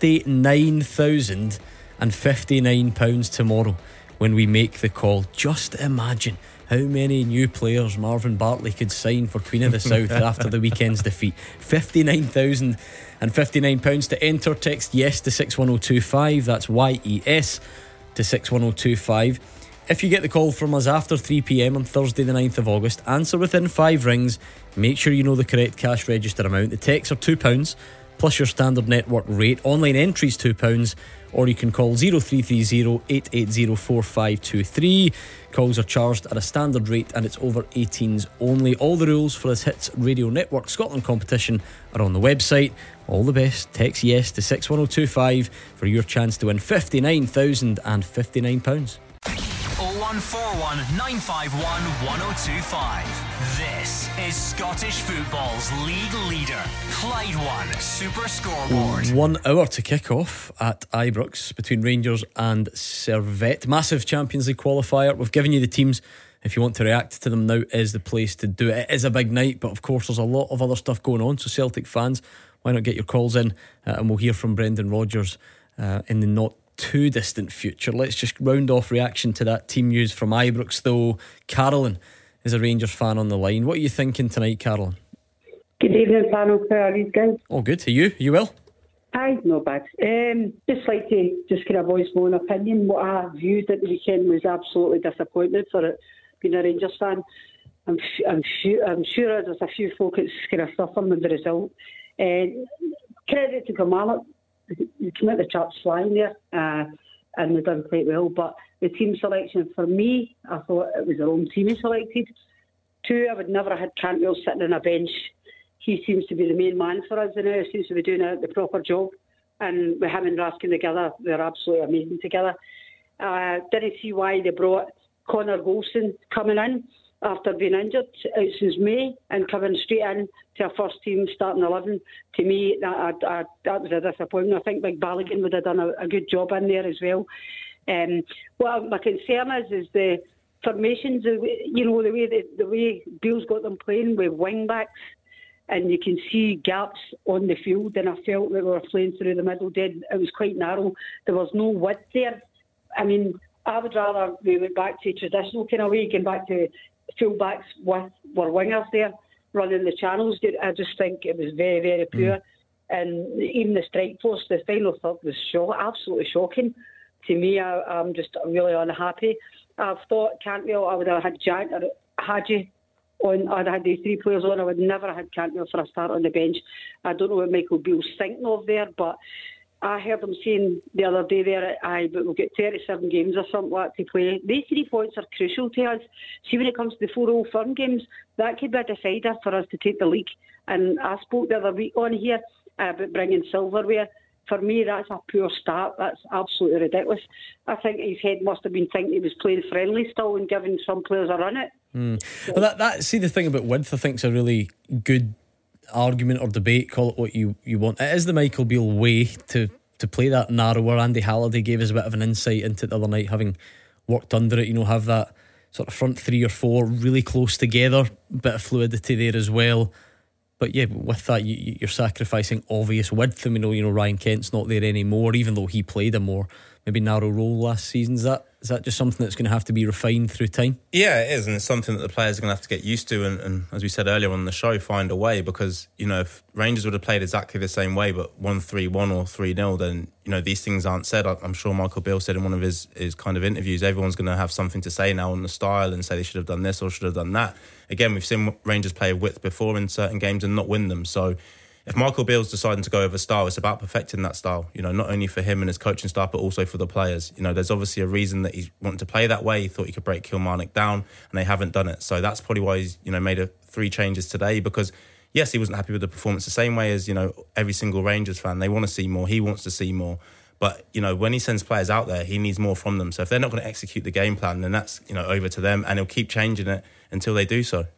£59,059 tomorrow when we make the call. Just imagine how many new players Marvin Bartley could sign for Queen of the South after the weekend's defeat. £59,059 to enter. Text yes to 61025. That's YES to 61025. If you get the call from us after 3pm on Thursday the 9th of August, answer within 5 rings. Make sure you know the correct cash register amount. The texts are £2 plus your standard network rate. Online entries £2, or you can call 0330 880 4523. Calls are charged at a standard rate and it's over 18s only. All the rules for this Hits Radio Network Scotland competition are on the website. All the best. Text yes to 61025 for your chance to win £59,059. 0141 951 1025. This is Scottish football's league leader, Clyde One Super Scoreboard. 1 hour to kick off at Ibrox between Rangers and Servette. Massive Champions League qualifier. We've given you the teams. If you want to react to them, now is the place to do it. It is a big night, but of course there's a lot of other stuff going on. So Celtic fans, why not get your calls in, and we'll hear from Brendan Rodgers in the not too distant future. Let's just round off reaction to that team news from Ibrox though. Carolyn is a Rangers fan on the line. What are you thinking tonight, Carolyn? Good evening, panel. How are you guys? Oh, good. Are you? You well? Aye, not bad. Just like to just kind of voice my own opinion. What I viewed at the weekend was absolutely disappointed for it being a Rangers fan. I'm sure there's a few folk that's kind of suffering with the result. Credit to Kilmarnock. You came out the charts flying there, and they've done quite well. But the team selection for me, I thought it was the wrong team he selected. 2, I would never have had Cantwell sitting on a bench. He seems to be the main man for us now. He seems to be doing the proper job. And with him and Raskin together, they're absolutely amazing together. Didn't see why they brought Connor Golson coming in after being injured since May and coming straight in to a first team starting 11. To me, that was a disappointment. I think Big Balogun would have done a good job in there as well. What my concern is the formations. The way Beale's got them playing with wing backs, and you can see gaps on the field. And I felt that we were playing through the middle. It was quite narrow. There was no width there. I mean, I would rather we went back to traditional kind of way, going back to full backs with were wingers there running the channels. I just think it was very, very poor. And even the strike force, the final third was absolutely shocking to me. I'm just really unhappy. I've thought Cantwell, I would have had Jack or Hadji on. I'd had these 3 players on. I would never have had Cantwell for a start on the bench. I don't know what Michael Beale's thinking of there, but I heard him saying the other day there, but we'll get 37 games or something like that to play. These 3 points are crucial to us. See, when it comes to the 4 Old Firm games, that could be a decider for us to take the league. And I spoke the other week on here about bringing silverware. For me, that's a poor start. That's absolutely ridiculous. I think his head must have been thinking he was playing friendly still and giving some players a run it. Well, see, the thing about width, I think, is a really good argument or debate. Call it what you want. It is the Michael Beale way to to play that narrower. Andy Halliday gave us a bit of an insight into it the other night, having worked under it. Have that sort of front 3 or 4 really close together, bit of fluidity there as well. But yeah, with that you're sacrificing obvious width. And we know Ryan Kent's not there anymore, even though he played a more maybe narrow role last season. Is that just something that's going to have to be refined through time? Yeah, it is, and it's something that the players are going to have to get used to, and as we said earlier on the show, find a way. Because if Rangers would have played exactly the same way but 1-3-1 or 3-0, then these things aren't said. I'm sure Michael Beale said in one of his kind of interviews, everyone's going to have something to say now on the style and say they should have done this or should have done that. Again, we've seen Rangers play width before in certain games and not win them. So if Michael Beale's deciding to go over style, it's about perfecting that style, not only for him and his coaching staff, but also for the players. There's obviously a reason that he's wanting to play that way. He thought he could break Kilmarnock down, and they haven't done it. So that's probably why he's, made 3 changes today, because yes, he wasn't happy with the performance, the same way as, every single Rangers fan. They want to see more. He wants to see more. But, when he sends players out there, he needs more from them. So if they're not going to execute the game plan, then that's, over to them, and he'll keep changing it until they do so.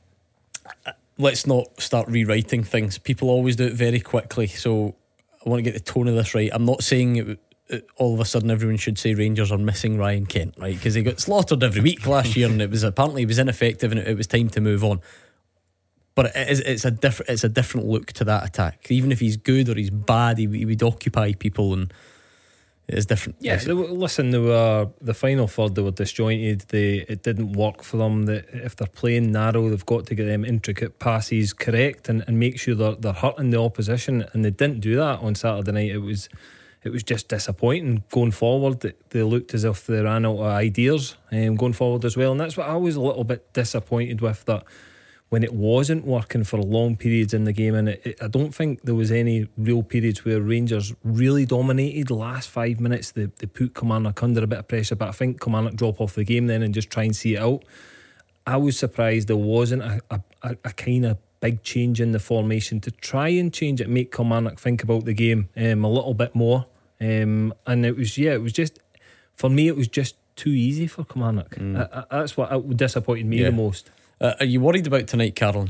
Let's not start rewriting things. People always do it very quickly, so I want to get the tone of this right. I'm not saying all of a sudden everyone should say Rangers are missing Ryan Kent, right? Because he got slaughtered every week last year, and apparently he was ineffective, and it was time to move on. But it's a different look to that attack. Even if he's good or he's bad, he would occupy people, and it is different. Yeah, listen, the final third, they were disjointed. It didn't work for them. If they're playing narrow, they've got to get them intricate passes correct and make sure they're hurting the opposition. And they didn't do that on Saturday night. It was just disappointing going forward. They looked as if they ran out of ideas going forward as well. And that's what I was a little bit disappointed with, that when it wasn't working for long periods in the game, and I don't think there was any real periods where Rangers really dominated. The last 5 minutes they put Kilmarnock under a bit of pressure, but I think Kilmarnock drop off the game then and just try and see it out. I was surprised there wasn't a kind of big change in the formation to try and change it, make Kilmarnock think about the game a little bit more, and it was just, for me, it was just too easy for Kilmarnock. That's what disappointed me the most. Are you worried about tonight, Caroline?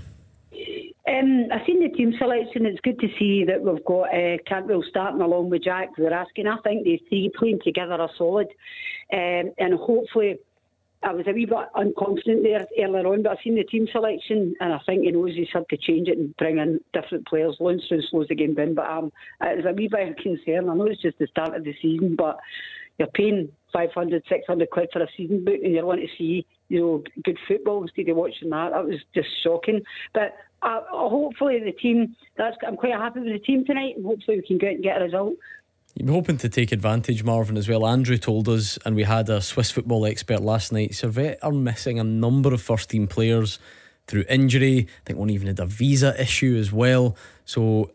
I've seen the team selection. It's good to see that we've got Cantwell starting along with Jack Zaraskin. I think they 3 playing together are solid, and hopefully, I was a wee bit unconfident there earlier on, but I've seen the team selection, and I think he knows he's had to change it and bring in different players. Lundstrom slows the game down, but it's a wee bit of concern. I know it's just the start of the season, but you're paying 500, 600 quid for a season book, and you want to see good football instead of watching that. That was just shocking. But hopefully the team, I'm quite happy with the team tonight, and hopefully we can go out and get a result. You're hoping to take advantage, Marvin, as well. Andrew told us, and we had a Swiss football expert last night, Servette are missing a number of first team players through injury. I think one even had a visa issue as well. So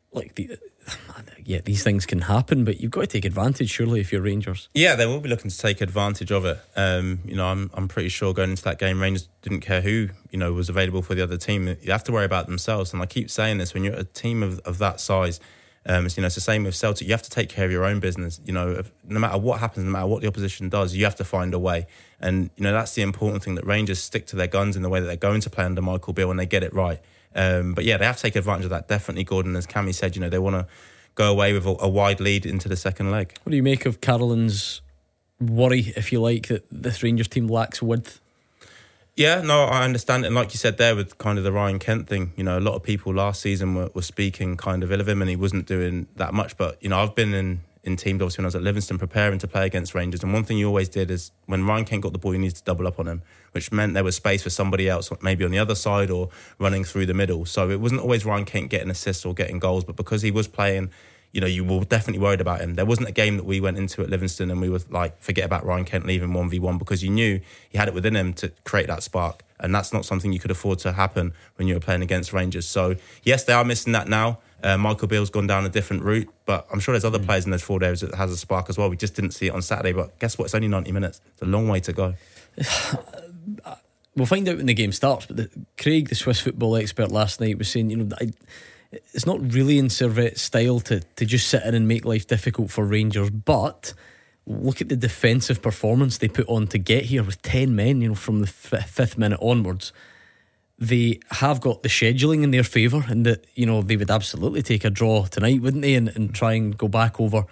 these things can happen, but you've got to take advantage, surely, if you're Rangers. Yeah, they will be looking to take advantage of it. I'm pretty sure going into that game, Rangers didn't care who was available for the other team. You have to worry about themselves, and I keep saying this, when you're a team of that size, it's the same with Celtic. You have to take care of your own business. No matter what happens, no matter what the opposition does, you have to find a way. And that's the important thing, that Rangers stick to their guns in the way that they're going to play under Michael Beale, and they get it right. But yeah, they have to take advantage of that. Definitely, Gordon, as Cammy said, they want to go away with a wide lead into the second leg. What do you make of Carolyn's worry, if you like, that this Rangers team lacks width? Yeah, no, I understand it. And like you said there with kind of the Ryan Kent thing, a lot of people last season were speaking kind of ill of him, and he wasn't doing that much. But, I've been in teams, obviously, when I was at Livingston, preparing to play against Rangers. And one thing you always did is when Ryan Kent got the ball, you needed to double up on him, which meant there was space for somebody else, maybe on the other side or running through the middle. So it wasn't always Ryan Kent getting assists or getting goals, but because he was playing, you were definitely worried about him. There wasn't a game that we went into at Livingston and we were like, forget about Ryan Kent leaving 1v1, because you knew he had it within him to create that spark. And that's not something you could afford to happen when you were playing against Rangers. So, yes, they are missing that now. Michael Beale's gone down a different route, but I'm sure there's other players in those forward areas that has a spark as well. We just didn't see it on Saturday, but guess what? It's only 90 minutes. It's a long way to go. We'll find out when the game starts, but Craig, the Swiss football expert, last night was saying, it's not really in Servette's style to just sit in and make life difficult for Rangers, but look at the defensive performance they put on to get here with 10 men, from the fifth minute onwards. They have got the scheduling in their favour, and that, they would absolutely take a draw tonight, wouldn't they, and try and go back over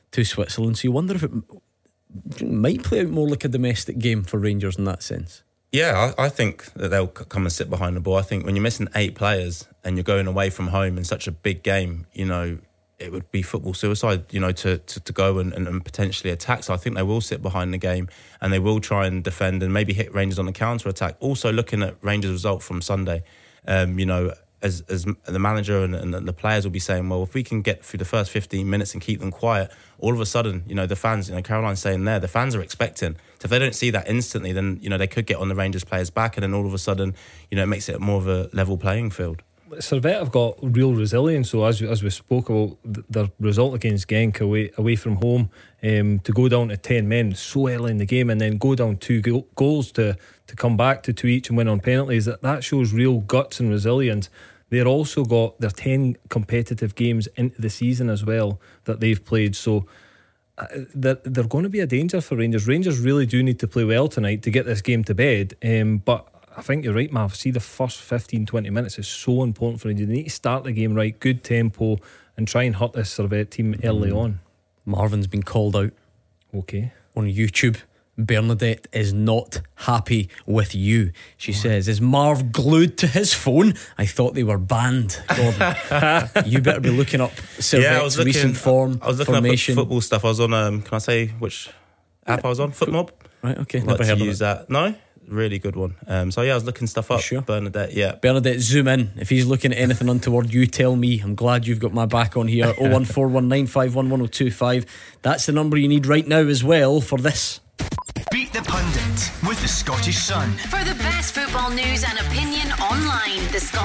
to Switzerland. So you wonder if it might play out more like a domestic game for Rangers in that sense. Yeah, I think that they'll come and sit behind the ball. I think when you're missing 8 players and you're going away from home in such a big game, you know, it would be football suicide, you know, to go and potentially attack. So I think they will sit behind the game and they will try and defend and maybe hit Rangers on the counter-attack. Also looking at Rangers' result from Sunday, you know, as the manager and the players will be saying, well, if we can get through the first 15 minutes and keep them quiet, all of a sudden, you know, the fans, you know, Caroline's saying there, the fans are expecting. So if they don't see that instantly, then, you know, they could get on the Rangers players' back, and then all of a sudden, you know, it makes it more of a level playing field. Servette have got real resilience. So as we spoke about their result against Genk away from home, to go down to 10 men so early in the game and then go down 2 goals to come back to 2 each and win on penalties, that shows real guts and resilience. They're also got their 10 competitive games into the season as well that they've played. So they're going to be a danger for Rangers. Rangers really do need to play well tonight to get this game to bed. But I think you're right, Marv. See, the first 15-20 minutes is so important for Rangers. They need to start the game right, good tempo, and try and hurt this Servette team early on. Marvin's been called out. Okay. On YouTube. Bernadette is not happy with you. She says, is Marv glued to his phone? I thought they were banned, Gordon. You better be looking up Servette's recent formation. I was looking up football stuff. I was on, can I say which app I was on? Footmob. Right, okay. Never heard of use that. No? Really good one. So yeah, I was looking stuff up. Sure. Bernadette, yeah. Bernadette, zoom in. If he's looking at anything untoward, you tell me. I'm glad you've got my back on here. 01419511025. That's the number you need right now as well for this. Beat the Pundit with the Scottish Sun. For the best football news and opinion online,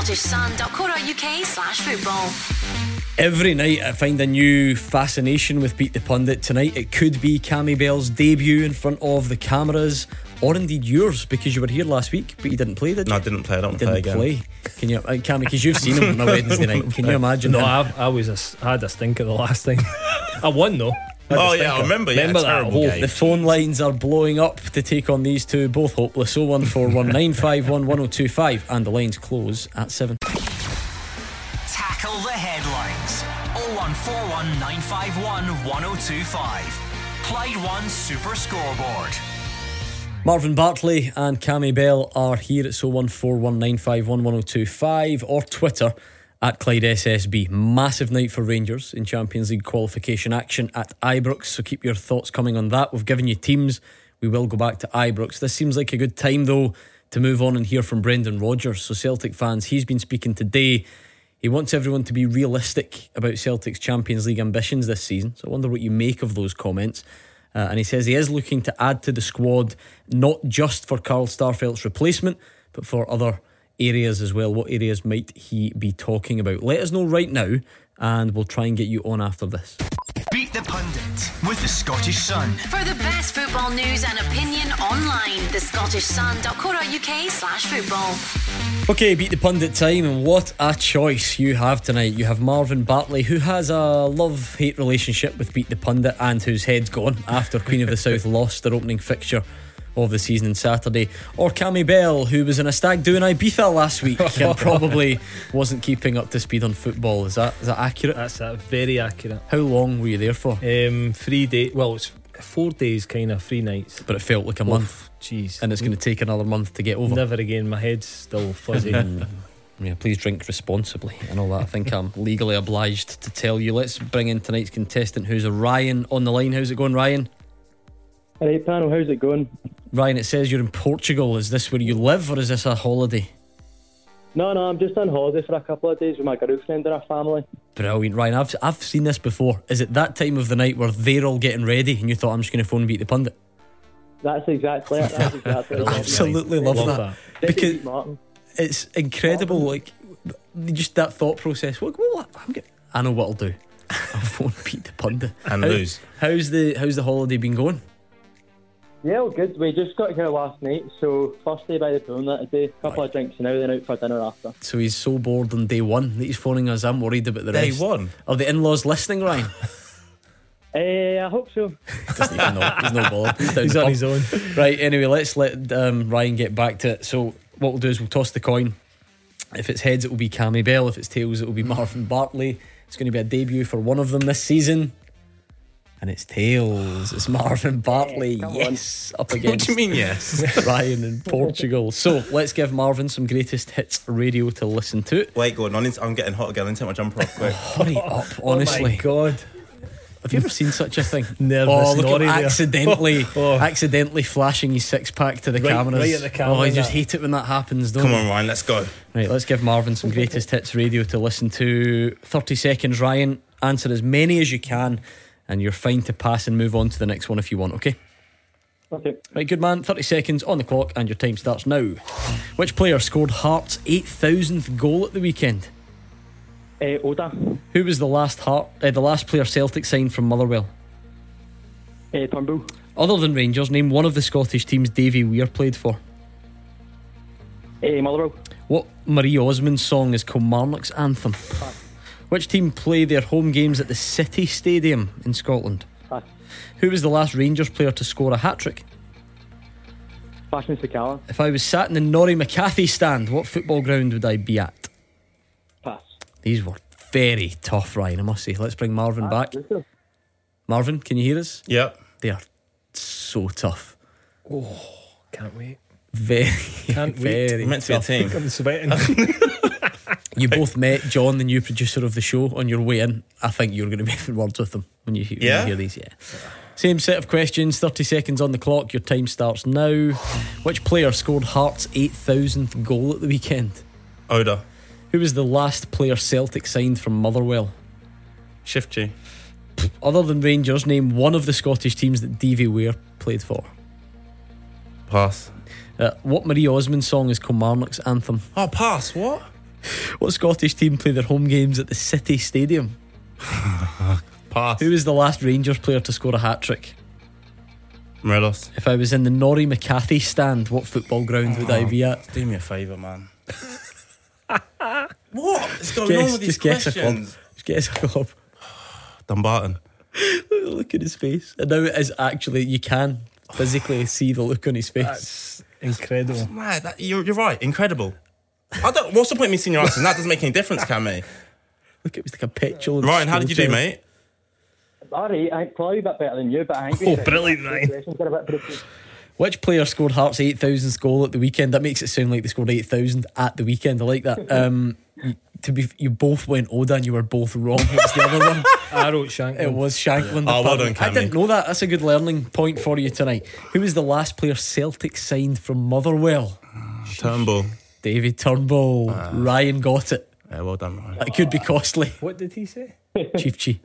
thescottishsun.co.uk/football. Every night I find a new fascination with Beat the Pundit. Tonight it could be Cammy Bell's debut in front of the cameras, or indeed yours, because you were here last week but you didn't play, did you? No, I didn't play. I don't play again. Can you, Cammy, because you've seen him on a Wednesday night, can you imagine? No, I had a stinker the last time. I won though. Oh yeah, I remember. Yeah, that game. The phone lines are blowing up to take on these two, both hopeless. 01419511025, and the lines close at 7. Tackle the headlines. 01419511025. Clyde One Super Scoreboard. Marvin Bartley and Cammy Bell are here at 01419511025 or Twitter at Clyde SSB. Massive night for Rangers in Champions League qualification action at Ibrox, so keep your thoughts coming on that. We've given you teams. We will go back to Ibrox. This seems like a good time though to move on and hear from Brendan Rodgers. So Celtic fans, he's been speaking today. He wants everyone to be realistic about Celtic's Champions League ambitions this season. So I wonder what you make of those comments. And he says he is looking to add to the squad, not just for Carl Starfelt's replacement, but for other areas as well. What areas might he be talking about? Let us know right now and we'll try and get you on after this. Beat the Pundit with the Scottish Sun. For the best football news and opinion online, thescottishsun.co.uk/football. Okay, Beat the Pundit time, and what a choice you have tonight. You have Marvin Bartley, who has a love-hate relationship with Beat the Pundit and whose head's gone after Queen of the South lost their opening fixture of the season on Saturday, or Cammy Bell, who was in a stag do in Ibiza last week and probably wasn't keeping up to speed on football. Is that accurate? That's very accurate. How long were you there for? 3 days. Well, it's 4 days, kind of 3 nights, but it felt like a month. Jeez, and it's going to take another month to get over. Never again. My head's still fuzzy. Yeah, please drink responsibly and all that. I think I'm legally obliged to tell you. Let's bring in tonight's contestant, who's Ryan on the line. How's it going, Ryan? Alright, panel, how's it going? Ryan, it says you're in Portugal. Is this where you live, or is this a holiday? No, I'm just on holiday for a couple of days with my girlfriend and her family. Brilliant, Ryan. I've seen this before. Is it that time of the night where they're all getting ready and you thought, I'm just going to phone and Beat the Pundit? That's exactly it. That's exactly it. Absolutely love that. Because it's incredible, like, just that thought process. Well, I know what I'll do. I'll phone Beat the Pundit and lose. How's the holiday been going? Yeah, well, good. We just got here last night, so first day by the pool that day, couple of drinks now, then out for dinner after. So he's so bored on day one that he's phoning us. I'm worried about the rest. Day one? Are the in-laws listening, Ryan? I hope so. He doesn't even know. He's no bother. He's on his own. Right, anyway, let's let Ryan get back to it. So what we'll do is we'll toss the coin. If it's heads, it will be Cammy Bell. If it's tails, it will be Marvin Bartley. It's going to be a debut for one of them this season. And it's tails. It's Marvin Bartley. Yes, up What against do you mean, yes? Ryan in Portugal. So let's give Marvin some greatest hits radio to listen to. Wait, Gordon, I'm getting hot again. I need to take my jumper off quick. Hurry up, honestly. Oh my God. Have you ever seen such a thing? Nervous look at him Norrie there. accidentally flashing his six pack to the Right- cameras. right at the camera, Oh, I just that. hate it when that happens, don't Come you? on, Ryan, let's go. Right, let's give Marvin some greatest hits radio to listen to. 30 seconds, Ryan. Answer as many as you can, and you're fine to pass and move on to the next one if you want, okay? Okay. Right, good man. 30 seconds on the clock, and your time starts now. Which player scored Hearts' 8,000th goal at the weekend? Oda. Who was the last player Celtic signed from Motherwell? Turnbull. Other than Rangers, name one of the Scottish teams Davy Weir played for. Motherwell. What Marie Osmond song is Kilmarnock's anthem? Which team play their home games at the City Stadium in Scotland? Who was the last Rangers player to score a hat-trick? Bashman Sakala. If I was sat in the Norrie McCarthy stand, what football ground would I be at? Pass. These were very tough, Ryan, I must say. Let's bring Marvin back. Marvin, can you hear us? Yep. They are so tough. Oh, can't wait. Very, Can't wait. very We're meant to be a tough. team. I'm sweating. You both met John, the new producer of the show, on your way in. I think you're going to be in words with them when you hear these. Yeah. Same set of questions, 30 seconds on the clock. Your time starts now. Which player scored Hearts' 8,000th goal at the weekend? Oda. Who was the last player Celtic signed from Motherwell? Shifty. Other than Rangers, name one of the Scottish teams that Davy Weir played for. Pass. What Marie Osmond song is Kilmarnock's anthem? Oh, pass. What? What Scottish team play their home games at the City Stadium? Pass. Who was the last Rangers player to score a hat-trick? Morelos. If I was in the Norrie McCarthy stand, what football ground would I be at? Do me a favour, man. What is going on with these guess a club. questions? Just guess a club. Dumbarton. Look at his face. And now it is actually, you can physically see the look on his face. That's incredible. Mad. You're right. Incredible. What's the point of me seeing your answers? That doesn't make any difference, Cammy. Look, it was like a petulant. Ryan, how did you do, mate? Alright, I think probably a bit better than you, but I think Oh, brilliant, Ryan. questions are a bit tricky. Which player scored Hearts' 8,000th goal at the weekend? That makes it sound like they scored 8,000 at the weekend. I like that. You both went Oda and you were both wrong. What's the other one? I wrote Shanklin. It was Shanklin. Oh, well done, I Cammy. didn't know that. That's a good learning point for you tonight. Who was the last player Celtic signed from Motherwell? Turnbull. David Turnbull. Ryan got it. Yeah, well done, Ryan. It could be costly. What did he say? Chief Chi.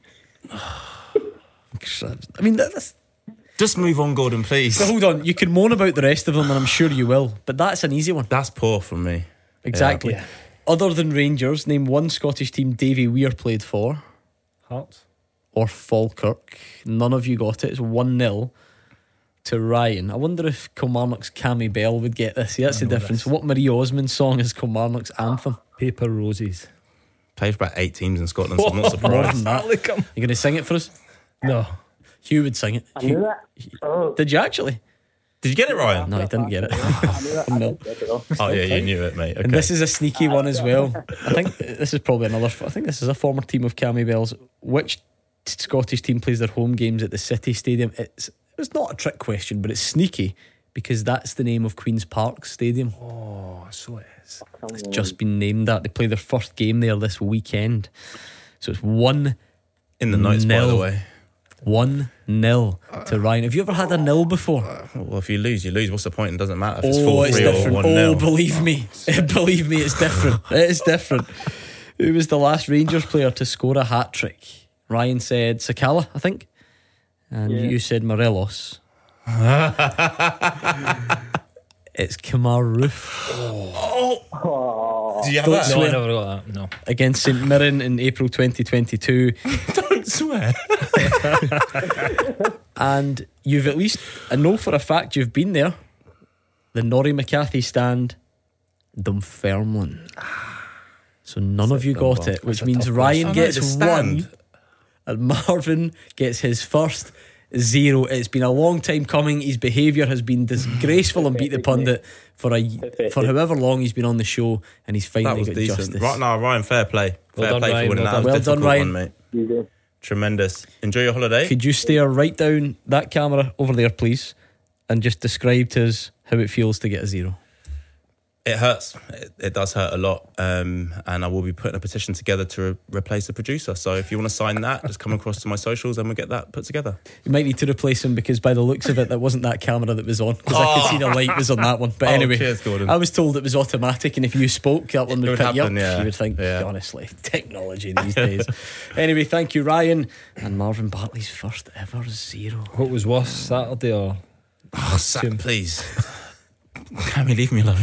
I mean, that's. Just move on, Gordon, please. So hold on. You can moan about the rest of them, and I'm sure you will. But that's an easy one. That's poor from me. Exactly. Yeah. Other than Rangers, name one Scottish team Davy Weir played for. Hearts. Or Falkirk. None of you got it. It's 1-0 to Ryan. I wonder if Kilmarnock's Cammy Bell would get this. Yeah, that's the difference. What Marie Osmond song is Kilmarnock's anthem? Paper Roses. Played for about 8 teams in Scotland, so I'm not More surprised. than that. Look, You going to sing it for us? no. Hugh would sing it. I knew that. Oh, Did you actually? Did you get it, Ryan? No, he didn't get it. I knew that. No. Oh, yeah, you knew it, mate. Okay. And this is a sneaky one as well. I think this is probably another. I think this is a former team of Cammy Bell's. Which Scottish team plays their home games at the City Stadium? It's not a trick question, but it's sneaky because that's the name of Queen's Park Stadium. Oh, so it is. It's just been named that. They play their first game there this weekend. So it's 1-0 in the notes, by the way. 1-0 to Ryan. Have you ever had a nil before? Well, if you lose, you lose. What's the point? It doesn't matter if it's Oh, 4-3 it's or different. 1-0. Oh, believe me. Believe me, it's different. It is different. Who was the last Rangers player to score a hat-trick? Ryan said Sakala, I think. And you said Morelos. It's Kamar Roof. Do you have Don't that? swear. No, I never got that. No. Against St Mirren in April 2022. Don't swear. And you've at least, I know for a fact you've been there. The Norrie McCarthy stand, Dunfermline. So none of you got it, which means Ryan Oh, no, gets the stand. 1 and Marvin gets his first 0. It's been a long time coming. His behaviour has been disgraceful and beat the pundit for however long he's been on the show, and he's That finally was got decent. justice. Right now, Ryan, fair play. Well Fair done, play Ryan, for winning well that. done. Was a Well done, difficult Ryan. one, mate. You do. Tremendous. Enjoy your holiday. Could you stare right down that camera over there, please, and just describe to us how it feels to get a 0? It hurts. It does hurt a lot. And I will be putting a petition together to replace the producer. So if you want to sign that, just come across to my socials and we'll get that put together. You might need to replace him because by the looks of it, that wasn't that camera that was on, because I could see the light was on that one. But anyway, cheers, Gordon. I was told it was automatic, and if you spoke, that one would pick you up. Yeah. You would think, honestly, technology these days. Anyway, thank you, Ryan. And Marvin Bartley's first ever 0. What was worse, Saturday or? Oh, please. Can we leave me alone?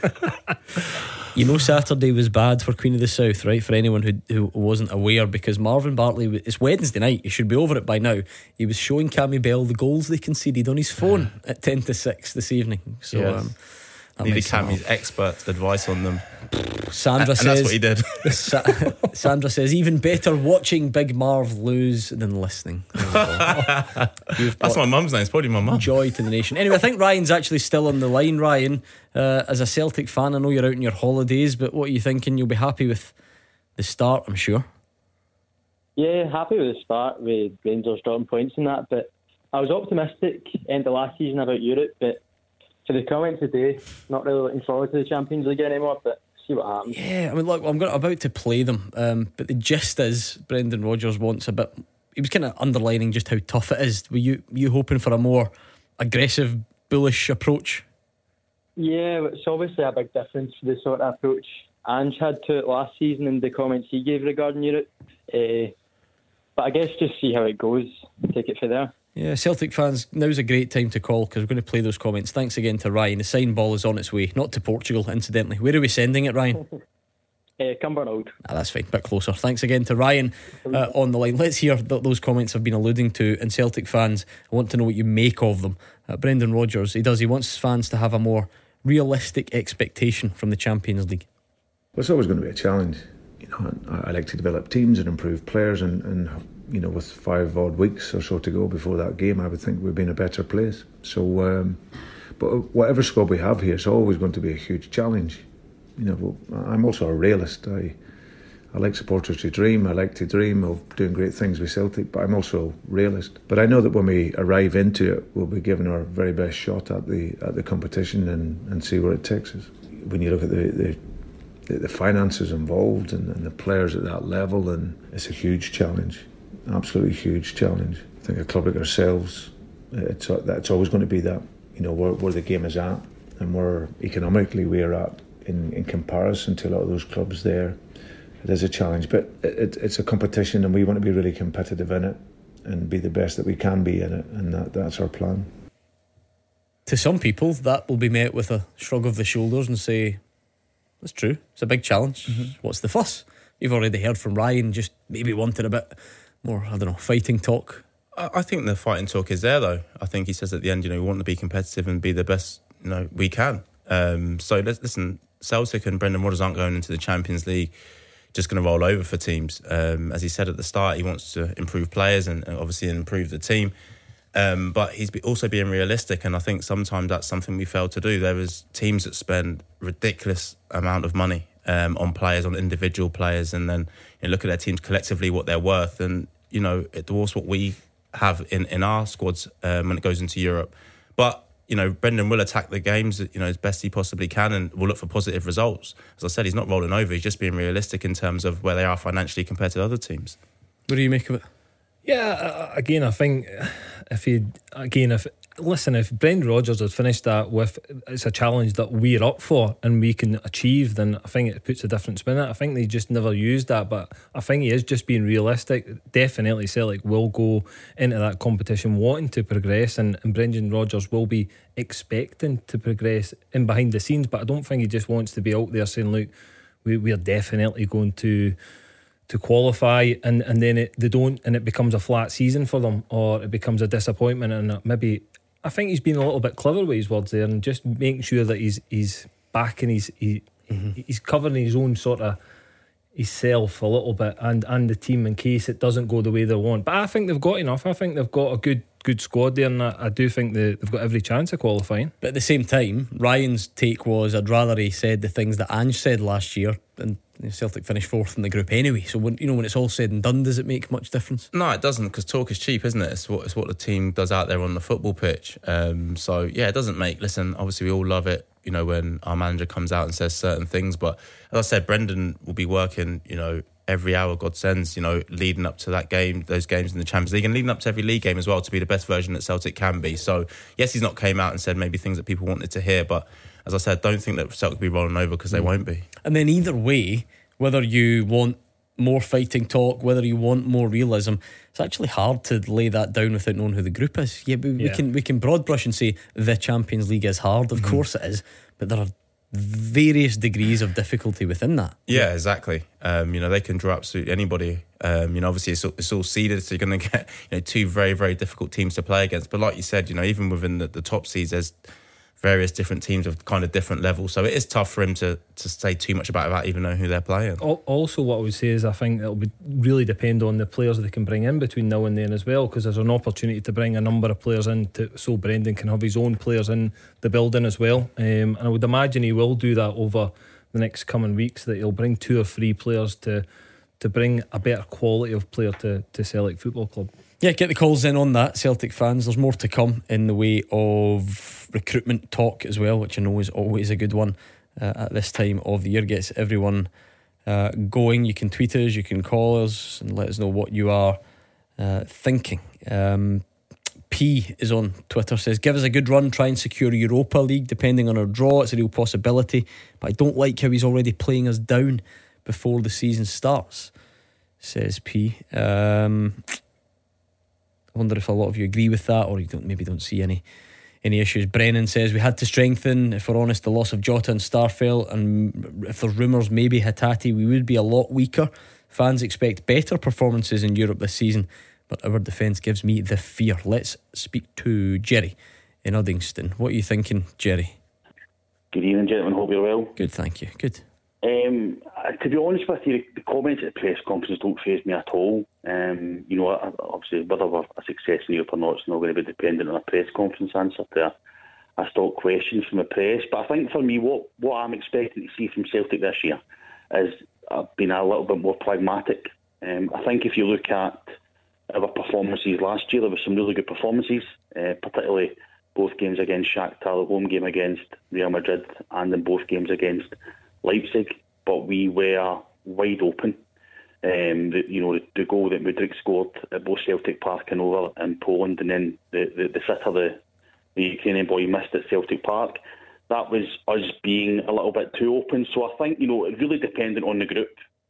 You know, Saturday was bad for Queen of the South, right? For anyone who wasn't aware, because Marvin Bartley, it's Wednesday night, you should be over it by now. He was showing Cammy Bell the goals they conceded on his phone at 10 to 6 this evening. So yes. Needed Cammy's expert advice on them. Sandra says, that's what he did. Sandra says, even better watching Big Marv lose than listening. That's my mum's name. It's probably my mum. Joy to the nation. Anyway, I think Ryan's actually still on the line. Ryan, as a Celtic fan, I know you're out on your holidays, but what are you thinking? You'll be happy with the start, I'm sure. Yeah, happy with the start with Rangers drawing points and that, but I was optimistic end of last season about Europe, but for the comment today, not really looking forward to the Champions League anymore, but see what happens. Yeah, I mean, look, I'm about to play them, but the gist is Brendan Rodgers wants a bit. He was kind of underlining just how tough it is. Were you hoping for a more aggressive, bullish approach? Yeah, it's obviously a big difference for the sort of approach Ange had to it last season and the comments he gave regarding Europe. But I guess just see how it goes, take it from there. Yeah, Celtic fans, now's a great time to call because we're going to play those comments. Thanks again to Ryan. The signed ball is on its way, not to Portugal, incidentally. Where are we sending it, Ryan? Cumbernauld. That's fine, a bit closer. Thanks again to Ryan on the line. Let's hear those comments I've been alluding to. And Celtic fans, I want to know what you make of them. Brendan Rodgers, he wants fans to have a more realistic expectation from the Champions League. Well, it's always going to be a challenge. You know, I like to develop teams and improve players, and you know, with 5 odd weeks or so to go before that game, I would think we'd be in a better place. So, but whatever squad we have here, it's always going to be a huge challenge. You know, I'm also a realist. I like supporters to dream. I like to dream of doing great things with Celtic, but I'm also a realist. But I know that when we arrive into it, we'll be given our very best shot at the competition and see where it takes us. When you look at the finances involved and the players at that level, and it's a huge challenge. Absolutely huge challenge. I think a club like ourselves, that's always going to be that. You know, where the game is at and where economically we are at in comparison to a lot of those clubs there. It is a challenge, but it's a competition, and we want to be really competitive in it and be the best that we can be in it, and that's our plan. To some people, that will be met with a shrug of the shoulders and say, that's true, it's a big challenge. What's the fuss? You've already heard from Ryan, just maybe wanted a bit more, I don't know, fighting talk. I think the fighting talk is there, though. I think he says at the end, you know, we want to be competitive and be the best, you know, we can. So listen, Celtic and Brendan Rodgers aren't going into the Champions League just going to roll over for teams. As he said at the start, he wants to improve players and obviously improve the team. But he's also being realistic, and I think sometimes that's something we fail to do. There is teams that spend ridiculous amount of money on players, on individual players, and then look at their teams collectively, what they're worth, and you know it dwarfs what we have in our squads when it goes into Europe. But you know, Brendan will attack the games, you know, as best he possibly can, and will look for positive results. As I said, he's not rolling over; he's just being realistic in terms of where they are financially compared to other teams. What do you make of it? Yeah, again, I think if Brendan Rodgers had finished that with it's a challenge that we're up for and we can achieve, then I think it puts a different spin in it. I think they just never used that, but I think he is just being realistic. Definitely Celtic will go into that competition wanting to progress, and Brendan Rodgers will be expecting to progress in behind the scenes, but I don't think he just wants to be out there saying, look, we are definitely going to qualify, and then they don't, and it becomes a flat season for them, or it becomes a disappointment. And maybe I think he's been a little bit clever with his words there, and just making sure that he's backing he's covering his own sort of himself a little bit, and the team in case it doesn't go the way they want. But I think they've got enough. I think they've got a good squad there, and I do think they've got every chance of qualifying. But at the same time, Ryan's take was, I'd rather he said the things that Ange said last year, and Celtic finished fourth in the group anyway. So when it's all said and done, does it make much difference? No, it doesn't, because talk is cheap, isn't it? It's what the team does out there on the football pitch. So yeah, it doesn't make. Listen, obviously we all love it, when our manager comes out and says certain things. But as I said, Brendan will be working, every hour God sends, leading up to that game, those games in the Champions League, and leading up to every league game as well, to be the best version that Celtic can be. So yes, he's not came out and said maybe things that people wanted to hear, but as I said, don't think that Celtic will be rolling over, because they won't be. And then either way, whether you want more fighting talk, whether you want more realism, it's actually hard to lay that down without knowing who the group is. We can broad brush and say the Champions League is hard. Of course it is, but there are various degrees of difficulty within that. Yeah, exactly. They can draw absolutely anybody. Obviously it's all seeded, so you're going to get two very, very difficult teams to play against. But like you said, even within the top seeds, there's various different teams of kind of different levels, so it is tough for him to say too much about it without even knowing who they're playing. Also, what I would say is I think it'll really depend on the players they can bring in between now and then as well, because there's an opportunity to bring a number of players in so Brendan can have his own players in the building as well, and I would imagine he will do that over the next coming weeks, that he'll bring 2 or 3 players to bring a better quality of player to Celtic Football Club. Yeah, get the calls in on that, Celtic fans. There's more to come in the way of recruitment talk as well, which I know is always a good one at this time of the year. Gets everyone going. You can tweet us, you can call us and let us know what you are thinking. P is on Twitter, says, give us a good run, try and secure Europa League depending on our draw. It's a real possibility, but I don't like how he's already playing us down before the season starts, says P. I wonder if a lot of you agree with that, or you don't see any issues. Brennan says, we had to strengthen. If we're honest, the loss of Jota and Starfelt, and if there's rumours maybe Hatate, we would be a lot weaker. Fans expect better performances in Europe this season, but our defence gives me the fear. Let's speak to Jerry in Uddingston. What are you thinking, Jerry? Good evening, gentlemen. Hope you're well. Good, thank you. Good. To be honest with you, the comments at the press conference don't faze me at all. Obviously, whether we're a success in Europe or not, it's not going to be dependent on a press conference answer to a stock question from the press. But I think for me, what I'm expecting to see from Celtic this year is being a little bit more pragmatic. I think if you look at our performances last year, there were some really good performances, particularly both games against Shakhtar, the home game against Real Madrid, and in both games against Leipzig. But we were wide open. The goal that Mudryk scored at both Celtic Park and over in Poland, and then the sitter, the Ukrainian boy, missed at Celtic Park. That was us being a little bit too open. So I think it's really dependent on the group.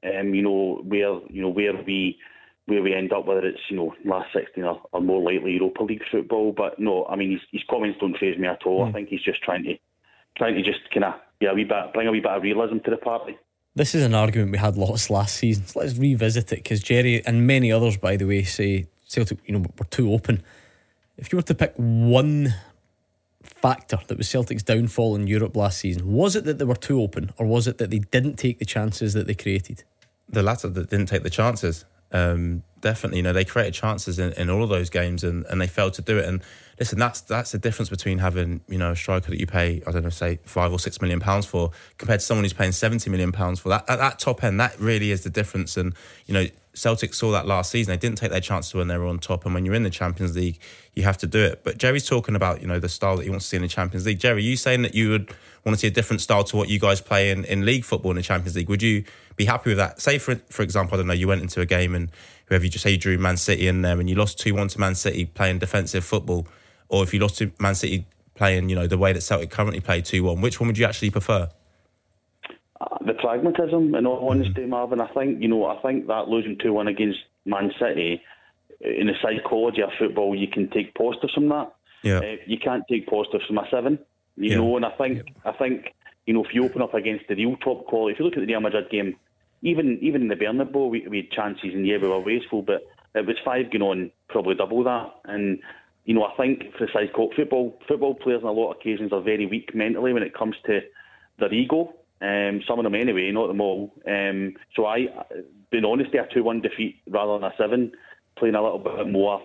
Where we end up, whether it's last 16 or more likely Europa League football. But no, I mean his comments don't faze me at all. I think he's just trying to just kind of bring a wee bit of realism to the party. This is an argument we had lots last season. So let's revisit it, because Jerry and many others, by the way, say Celtic, we're too open. If you were to pick one factor that was Celtic's downfall in Europe last season, was it that they were too open, or was it that they didn't take the chances that they created? The latter, that didn't take the chances. Definitely, they created chances in all of those games, and they failed to do it. And listen, that's the difference between having a striker that you pay, I don't know, say £5 or £6 million for, compared to someone who's paying £70 million for that. At that top end, that really is the difference. And Celtic saw that last season. They didn't take their chances when they were on top, and when you're in the Champions League, you have to do it. But Jerry's talking about the style that he wants to see in the Champions League. Jerry, are you saying that you would want to see a different style to what you guys play in league football in the Champions League? Would you be happy with that? Say for example, I don't know, you went into a game and whoever you drew Man City in there and you lost 2-1 to Man City playing defensive football, or if you lost to Man City playing the way that Celtic currently play 2-1, which one would you actually prefer? The pragmatism, in all honesty, Marvin. I think that losing 2-1 against Man City, in the psychology of football, you can take positives from that. Yeah. You can't take positives from a 7. And I think if you open up against the real top quality, if you look at the Real Madrid game, even in the Bernabeu, we had chances and we were wasteful, but it was 5 going on, probably double that. And I think for football players on a lot of occasions are very weak mentally when it comes to their ego. Some of them anyway, not them all. So being honest, a 2-1 defeat rather than a 7, playing a little bit more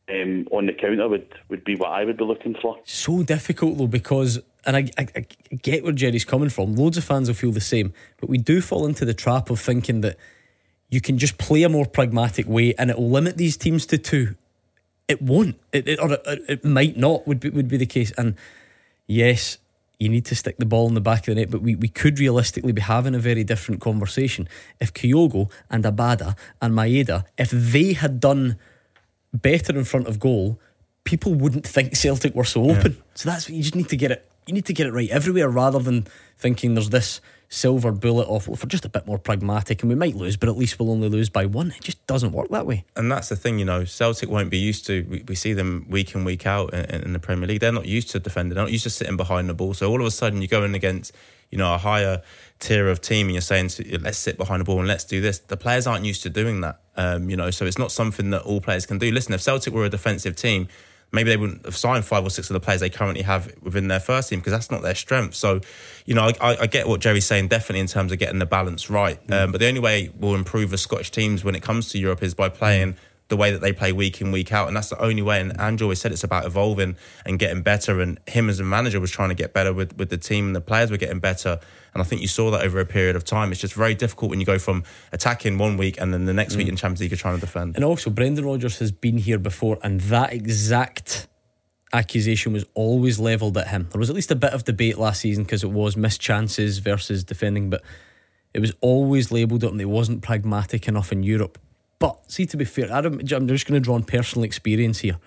on the counter would be what I would be looking for. So difficult though, because, and I get where Jerry's coming from, loads of fans will feel the same, but we do fall into the trap of thinking that you can just play a more pragmatic way and it will limit these teams to 2. It won't, it might not, would be the case. And yes, you need to stick the ball in the back of the net, but we could realistically be having a very different conversation if Kyogo and Abada and Maeda, if they had done better in front of goal, people wouldn't think Celtic were so open. So that's what you just need to get it. You need to get it right everywhere, rather than thinking there's this silver bullet of, well, if we're just a bit more pragmatic and we might lose, but at least we'll only lose by 1. It just doesn't work that way. And that's the thing, Celtic won't be used to, we see them week in, week out in the Premier League. They're not used to defending, they're not used to sitting behind the ball. So all of a sudden you're going against, a higher tier of team and you're saying, let's sit behind the ball and let's do this. The players aren't used to doing that, so it's not something that all players can do. Listen, if Celtic were a defensive team, maybe they wouldn't have signed 5 or 6 of the players they currently have within their first team, because that's not their strength. So, I get what Jerry's saying, definitely in terms of getting the balance right. But the only way we'll improve as Scottish teams when it comes to Europe is by playing the way that they play week in, week out. And that's the only way. And Andrew always said it's about evolving and getting better. And him as a manager was trying to get better with the team, and the players were getting better. And I think you saw that over a period of time. It's just very difficult when you go from attacking one week and then the next week in Champions League you're trying to defend. And also, Brendan Rodgers has been here before, and that exact accusation was always levelled at him. There was at least a bit of debate last season because it was missed chances versus defending, but it was always labelled at him that he wasn't pragmatic enough in Europe. But see, to be fair, I'm just going to draw on personal experience here.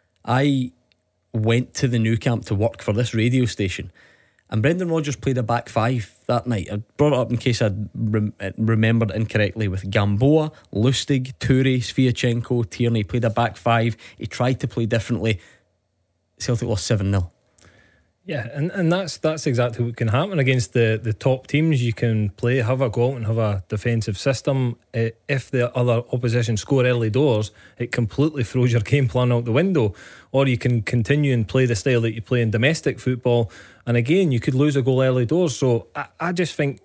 I went to the Nou Camp to work for this radio station, and Brendan Rodgers played a back 5 that night. I brought it up in case I'd remembered incorrectly, with Gamboa, Lustig, Toure, Sviatchenko, Tierney. Played a back 5. He tried to play differently. Celtic lost 7-0. Yeah, and that's exactly what can happen against the top teams. You can have a go out and have a defensive system. If the other opposition score early doors, it completely throws your game plan out the window. Or you can continue and play the style that you play in domestic football, and again you could lose a goal early doors. So I just think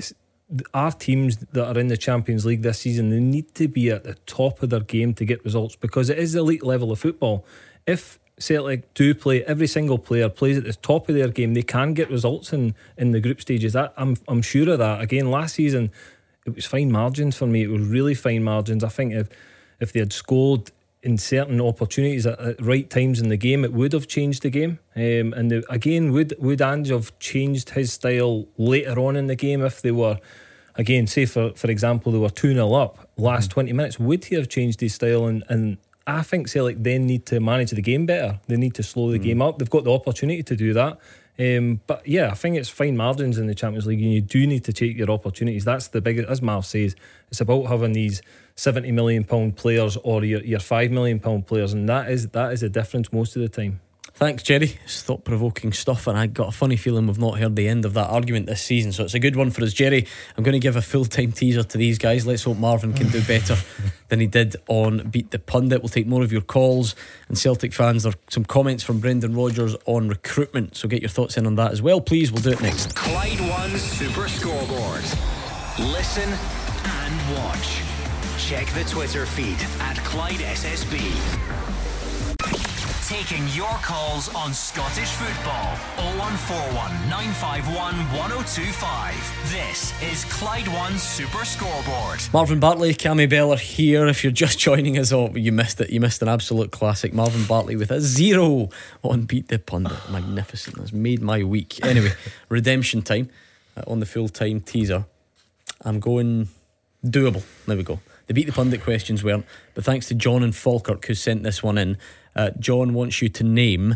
our teams that are in the Champions League this season, they need to be at the top of their game to get results, because it is the elite level of football. If Celtic do play, every single player plays at the top of their game, they can get results in the group stages. I'm sure of that. Again, last season it was fine margins for me. It was really fine margins. I think if they had scored in certain opportunities at right times in the game, it would have changed the game. Again, would Ange have changed his style later on in the game if they were, again, say for example, they were 2-0 up last 20 minutes? Would he have changed his style? And I think Celtic then need to manage the game better. They need to slow the game up. They've got the opportunity to do that. But yeah, I think it's fine margins in the Champions League, and you do need to take your opportunities. That's the biggest, as Marv says, it's about having these £70 million players or your £5 million players, and that is the difference most of the time. Thanks, Jerry. It's thought-provoking stuff, and I got a funny feeling we've not heard the end of that argument this season, so it's a good one for us, Jerry. I'm going to give a full-time teaser to these guys. Let's hope Marvin can do better than he did on Beat the Pundit. We'll take more of your calls, and Celtic fans, there are some comments from Brendan Rodgers on recruitment, so get your thoughts in on that as well, please. We'll do it next. Clyde One Super Scoreboard. Listen and watch. Check the Twitter feed at Clyde SSB. Taking your calls on Scottish football. 0141 951 1025. This is Clyde One Super Scoreboard. Marvin Bartley, Cammy Bell are here. If you're just joining us, you missed it. You missed an absolute classic. Marvin Bartley with a 0 on Beat the Pundit. Magnificent. That's made my week. Anyway, redemption time on the full-time teaser. I'm going doable. There we go. The Beat the Pundit questions weren't, but thanks to John and Falkirk who sent this one in. John wants you to name,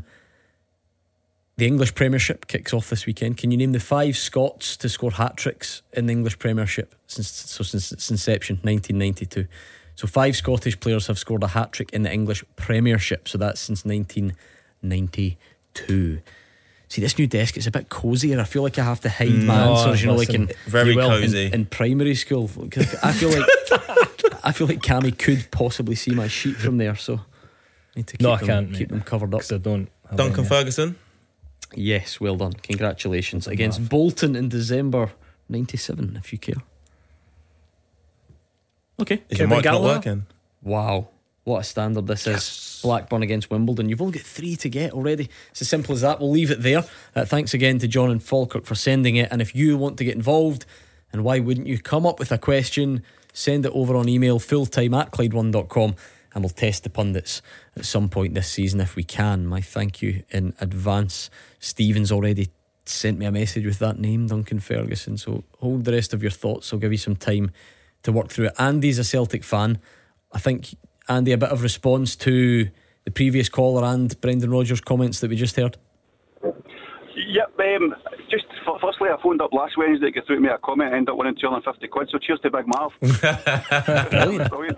the English Premiership kicks off this weekend. Can you name the 5 Scots to score hat-tricks in the English Premiership since its inception, 1992? So 5 Scottish players have scored a hat-trick in the English Premiership, so that's since 1992. See, this new desk, it's a bit cosier. I feel like I have to hide my answers, like in very cosy in primary school. I feel like Cammy could possibly see my sheet from there, so I need to keep them covered up. I don't. Duncan Ferguson. Yes, well done. Congratulations. Against Bolton in December 97, if you care. Okay. Is your mic not working? Wow, what a standard this is. Blackburn against Wimbledon. You've only got 3 to get already. It's as simple as that. We'll leave it there. Thanks again to John and Falkirk for sending it. And if you want to get involved, and why wouldn't you, come up with a question, send it over on email, fulltime@clyde1.com, and we'll test the pundits at some point this season if we can. My thank you in advance. Stephen's already sent me a message with that name, Duncan Ferguson, so hold the rest of your thoughts. I'll give you some time to work through it. Andy's a Celtic fan. I think, Andy, a bit of response to the previous caller and Brendan Rodgers' comments that we just heard. Yep, just firstly, I phoned up last Wednesday to get through to me a comment, ended up winning £250, so cheers to Big Marv. Brilliant.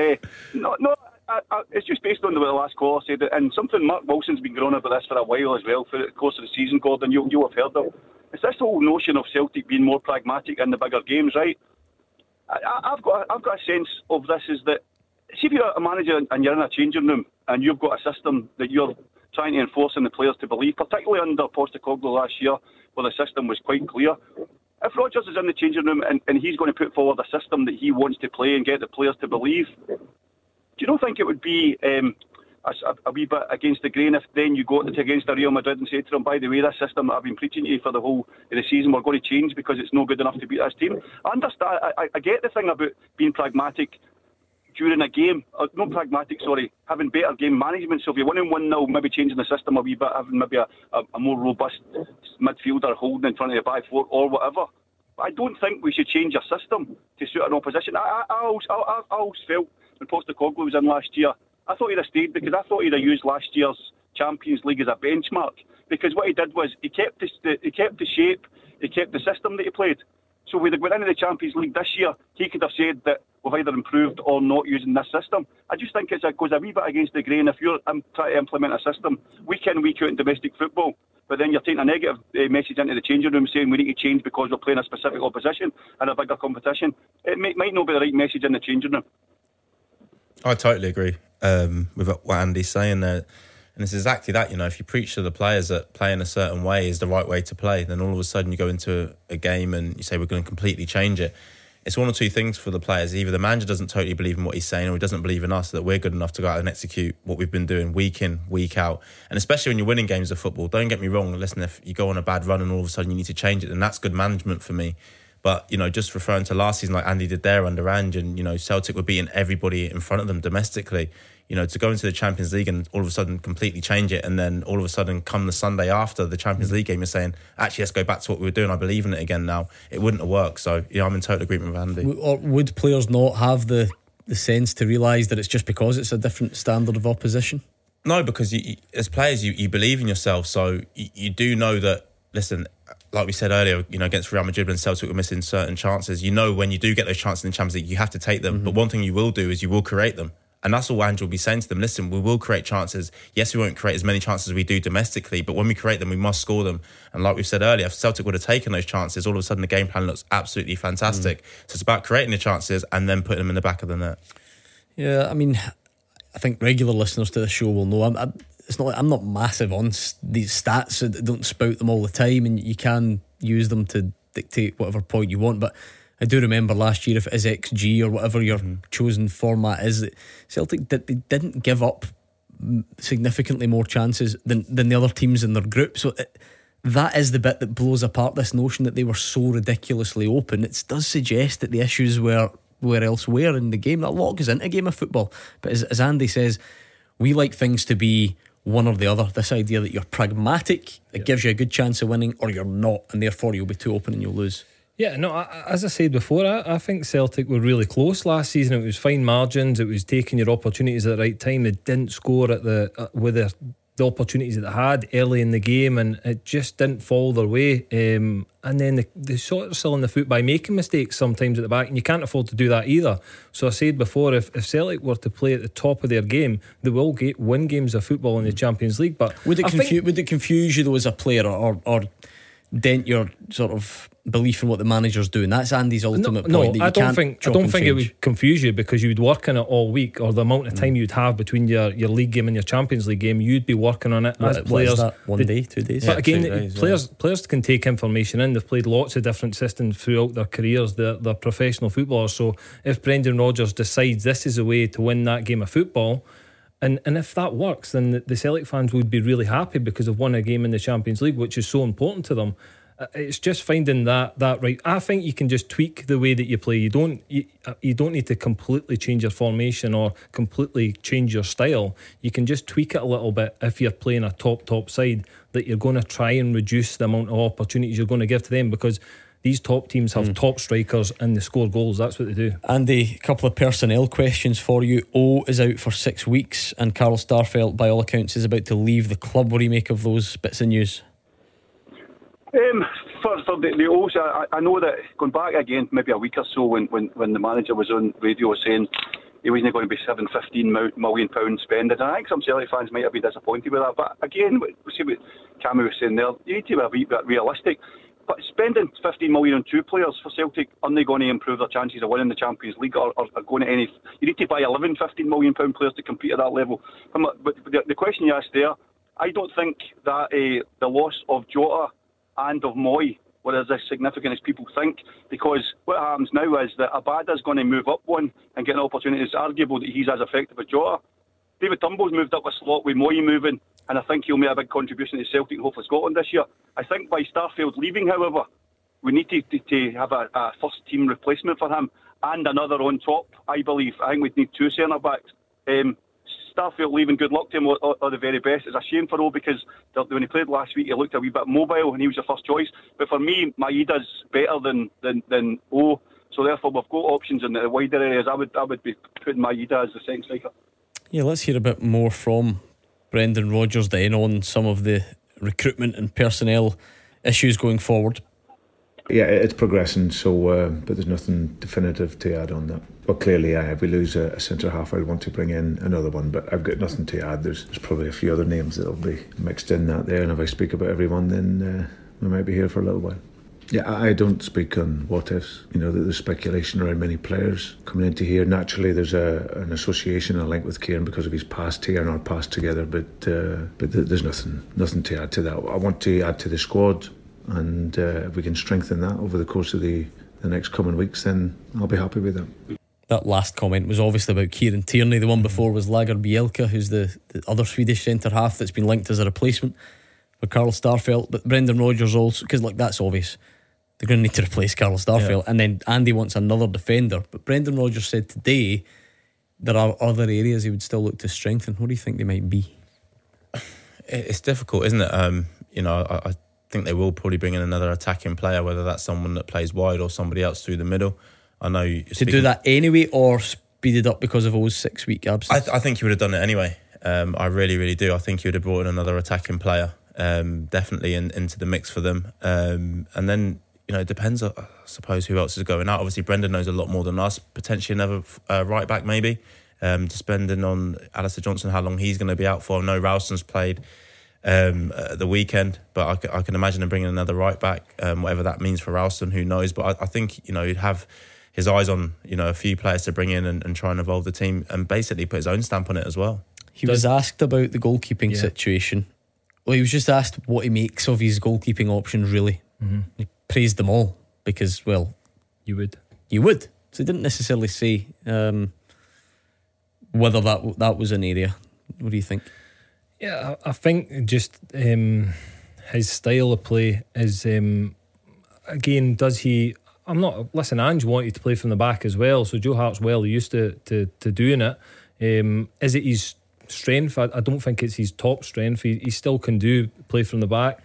It's just based on the way the last caller said it, and something Mark Wilson's been going on about this for a while as well, for the course of the season, Gordon, you'll have heard of. It's this whole notion of Celtic being more pragmatic in the bigger games, right? I've got a sense of this is that, see if you're a manager and you're in a changing room and you've got a system that you're trying to enforce on the players to believe, particularly under Postecoglou last year, where the system was quite clear. If Rodgers is in the changing room and he's going to put forward a system that he wants to play and get the players to believe, do you not think it would be a wee bit against the grain if then you go against Real Madrid and say to them, by the way, this system that I've been preaching to you for the whole of the season, we're going to change because it's no good enough to beat this team? I understand, I get the thing about being pragmatic during a game, having better game management. So if you're winning 1-0, maybe changing the system a wee bit, having maybe a more robust midfielder holding in front of the back four or whatever. But I don't think we should change our system to suit an opposition. I always felt when Postecoglou was in last year, I thought he'd have stayed because I thought he'd have used last year's Champions League as a benchmark, because what he did was he kept the shape, he kept the system that he played. So with the going into the Champions League this year, he could have said that we've either improved or not using this system. I just think it goes a wee bit against the grain if you're trying to implement a system week in, week out in domestic football, but then you're taking a negative message into the changing room saying we need to change because we're playing a specific opposition in a bigger competition. It might not be the right message in the changing room. I totally agree with what Andy's saying there. And it's exactly that, if you preach to the players that playing a certain way is the right way to play, then all of a sudden you go into a game and you say we're going to completely change it. It's one or two things for the players. Either the manager doesn't totally believe in what he's saying, or he doesn't believe in us that we're good enough to go out and execute what we've been doing week in, week out. And especially when you're winning games of football, don't get me wrong, listen, if you go on a bad run and all of a sudden you need to change it, then that's good management for me. But, just referring to last season like Andy did there under Ange, and, Celtic were beating everybody in front of them domestically. To go into the Champions League and all of a sudden completely change it, and then all of a sudden come the Sunday after the Champions League game, you're saying, actually, let's go back to what we were doing. I believe in it again now. It wouldn't have worked. So, I'm in total agreement with Andy. Or would players not have the sense to realise that it's just because it's a different standard of opposition? No, because as players, you believe in yourself. So you do know that, listen, like we said earlier, against Real Madrid when Celtic were missing certain chances, when you do get those chances in the Champions League, you have to take them. But one thing you will do is you will create them. And that's all Ange will be saying to them. Listen, we will create chances. Yes, we won't create as many chances as we do domestically, but when we create them, we must score them. And like we've said earlier, if Celtic would have taken those chances, all of a sudden the game plan looks absolutely fantastic. So it's about creating the chances and then putting them in the back of the net. Yeah, I think regular listeners to the show will know it's not like I'm not massive on these stats, so don't spout them all the time, and you can use them to dictate whatever point you want. But I do remember last year, if it is XG or whatever your chosen format is, that Celtic they didn't give up significantly more chances than the other teams in their group. So that is the bit that blows apart this notion that they were so ridiculously open. It does suggest that the issues were elsewhere in the game. A lot goes into a game of football, but as Andy says, we like things to be one or the other. This idea that you're pragmatic, it gives you a good chance of winning, or you're not, and therefore you'll be too open and you'll lose. Yeah, no, as I said before, I think Celtic were really close last season. It was fine margins, it was taking your opportunities at the right time. They didn't score at with the opportunities that they had early in the game, and it just didn't fall their way. And then they sort of still in the foot by making mistakes sometimes at the back, and you can't afford to do that either. So I said before, if Celtic were to play at the top of their game, they will win games of football in the Champions League. But would it confuse you though as a player, or dent your sort of belief in what the manager's doing? That's Andy's ultimate point. No, I don't think it would confuse you, because you would work on it all week, or the amount of time you'd have between your league game and your Champions League game, you'd be working on it as players. What is that? 1 day, 2 days? But again, players can take information in. They've played lots of different systems throughout their careers. They're professional footballers. So if Brendan Rodgers decides this is a way to win that game of football, And if that works, then the Celtic fans would be really happy because they've won a game in the Champions League, which is so important to them. It's just finding that right. I think you can just tweak the way that you play. You don't need to completely change your formation or completely change your style. You can just tweak it a little bit if you're playing a top side, that you're going to try and reduce the amount of opportunities you're going to give to them, because these top teams have top strikers and they score goals. That's what they do. Andy, a couple of personnel questions for you. O is out for 6 weeks and Carl Starfelt, by all accounts, is about to leave the club. What do you make of those bits of news? For the O's, I know that going back again maybe a week or so when the manager was on radio saying he wasn't going to be £15 million spending, and I think some Celtic fans might have been disappointed with that. But again, we see what Cammy was saying there, you need to be a wee bit realistic. But spending 15 million on two players for Celtic, are they going to improve their chances of winning the Champions League or going to any? You need to buy 11 £15 million players to compete at that level. But the question you asked there, I don't think that the loss of Jota and of Moy were as significant as people think, because what happens now is that Abada's going to move up one and get an opportunity. It's arguable that he's as effective as Jota. David Turnbull's moved up a slot with Moy moving, and I think he'll make a big contribution to Celtic and hopefully Scotland this year. I think by Starfelt leaving, however, we need to have a first team replacement for him and another on top, I believe. I think we'd need two centre backs. Starfelt leaving, good luck to him, or the very best. It's a shame for O, because when he played last week he looked a wee bit mobile and he was the first choice. But for me, Maeda's better than O, so therefore we've got options in the wider areas. I would be putting Maeda as the second striker. Yeah, let's hear a bit more from Brendan Rodgers then on some of the recruitment and personnel issues going forward. Yeah, it's progressing, so but there's nothing definitive to add on that. But clearly, if we lose a centre half, I'd want to bring in another one, but I've got nothing to add. There's probably a few other names that'll be mixed in that there, and if I speak about everyone, then we might be here for a little while. Yeah, I don't speak on what ifs. You know, there's speculation around many players coming into here. Naturally, there's an association, a link with Kieran because of his past here and our past together. But there's nothing to add to that. I want to add to the squad, and if we can strengthen that over the course of the next coming weeks, then I'll be happy with that. That last comment was obviously about Kieran Tierney. The one before was Lager Bielka, who's the other Swedish centre half that's been linked as a replacement for Carl Starfelt. But Brendan Rodgers also, because that's obvious, they're going to need to replace Carl Starfelt. And then Andy wants another defender. But Brendan Rodgers said today there are other areas he would still look to strengthen. What do you think they might be? It's difficult, isn't it? I think they will probably bring in another attacking player, whether that's someone that plays wide or somebody else through the middle. I know to do that anyway, or speed it up because of O's 6 week absence. I think he would have done it anyway. I really, really do. I think he would have brought in another attacking player, definitely into the mix for them. And then it depends, I suppose, who else is going out. Obviously, Brendan knows a lot more than us. Potentially another right back, maybe. Depending on Alistair Johnson, how long he's going to be out for. I know Ralston's played at the weekend, but I can imagine him bringing another right back, whatever that means for Ralston, who knows. But I think he'd have his eyes on a few players to bring in and try and evolve the team and basically put his own stamp on it as well. He was asked about the goalkeeping situation. Well, he was just asked what he makes of his goalkeeping options, really. He praised them all because, well, you would. So he didn't necessarily say whether that was an area. What do you think? Yeah, I think just his style of play is again, does he? Ange wanted to play from the back as well, so Joe Hart's well used to doing it. Is it his strength? I don't think it's his top strength. He still can play from the back.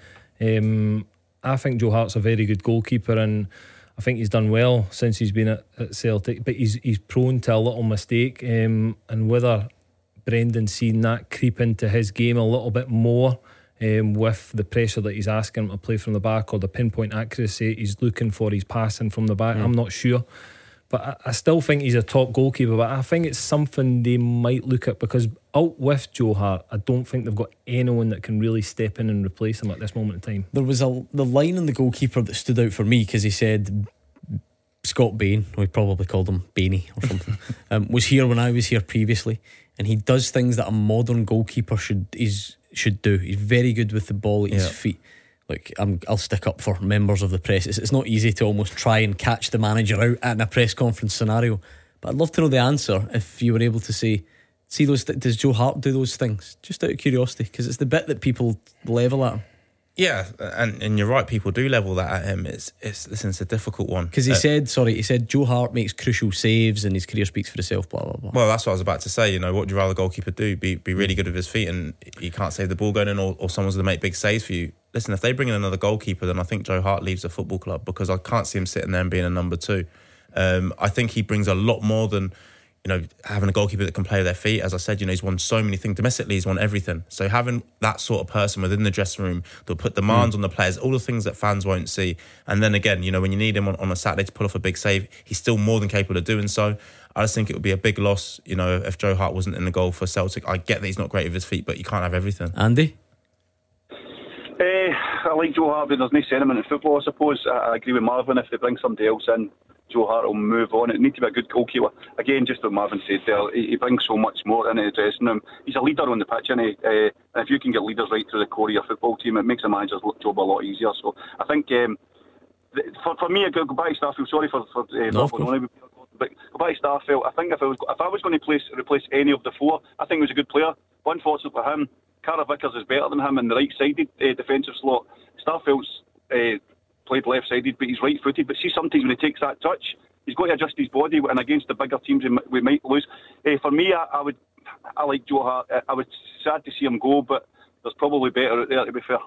I think Joe Hart's a very good goalkeeper, and I think he's done well since he's been at Celtic, but he's prone to a little mistake, and whether Brendan's seen that creep into his game a little bit more with the pressure that he's asking him to play from the back, or the pinpoint accuracy he's looking for, he's passing from the back. I'm not sure, but I still think he's a top goalkeeper. But I think it's something they might look at, because out with Joe Hart, I don't think they've got anyone that can really step in and replace him at this moment in time. There was the line on the goalkeeper that stood out for me, because he said Scott Bain, we probably called him Bainey or something, was here when I was here previously, and he does things that a modern goalkeeper should do. He's very good with the ball at his feet. Like, I'll stick up for members of the press. It's not easy to almost try and catch the manager out in a press conference scenario, but I'd love to know the answer if you were able to say, See those? Does Joe Hart do those things? Just out of curiosity, because it's the bit that people level at him. Yeah, and you're right. People do level that at him. It's a difficult one because he said Joe Hart makes crucial saves and his career speaks for itself. Blah blah blah. Well, that's what I was about to say. You know, what do you rather goalkeeper do? Be really good with his feet, and you can't save the ball going in, or someone's going to make big saves for you. Listen, if they bring in another goalkeeper, then I think Joe Hart leaves the football club, because I can't see him sitting there and being a number 2. I think he brings a lot more than, you know, having a goalkeeper that can play with their feet. As I said, you know, he's won so many things domestically, he's won everything. So having that sort of person within the dressing room that will put demands on the players, all the things that fans won't see. And then again, you know, when you need him on a Saturday to pull off a big save, he's still more than capable of doing so. I just think it would be a big loss, you know, if Joe Hart wasn't in the goal for Celtic. I get that he's not great with his feet, but you can't have everything. Andy? I like Joe Hart, but there's no sentiment in football, I suppose. I agree with Marvin. If they bring somebody else in, Joe Hart will move on. It needs to be a good goalkeeper. Again, just what Marvin said there, he brings so much more into the dressing room. He's a leader on the pitch, and if you can get leaders right through the core of your football team, it makes a manager's job a lot easier. So I think for me, I go back to Starfield. Sorry for but go back to Starfield. I think if I was going to replace any of the 4, I think he was a good player. But unfortunately for him, Cara Vickers is better than him in the right-sided defensive slot. Starfield's played left-sided, but he's right-footed. But see, sometimes when he takes that touch, he's got to adjust his body, and against the bigger teams we might lose. For me, I like Joe Hart. I would sad to see him go, but there's probably better out there, to be fair.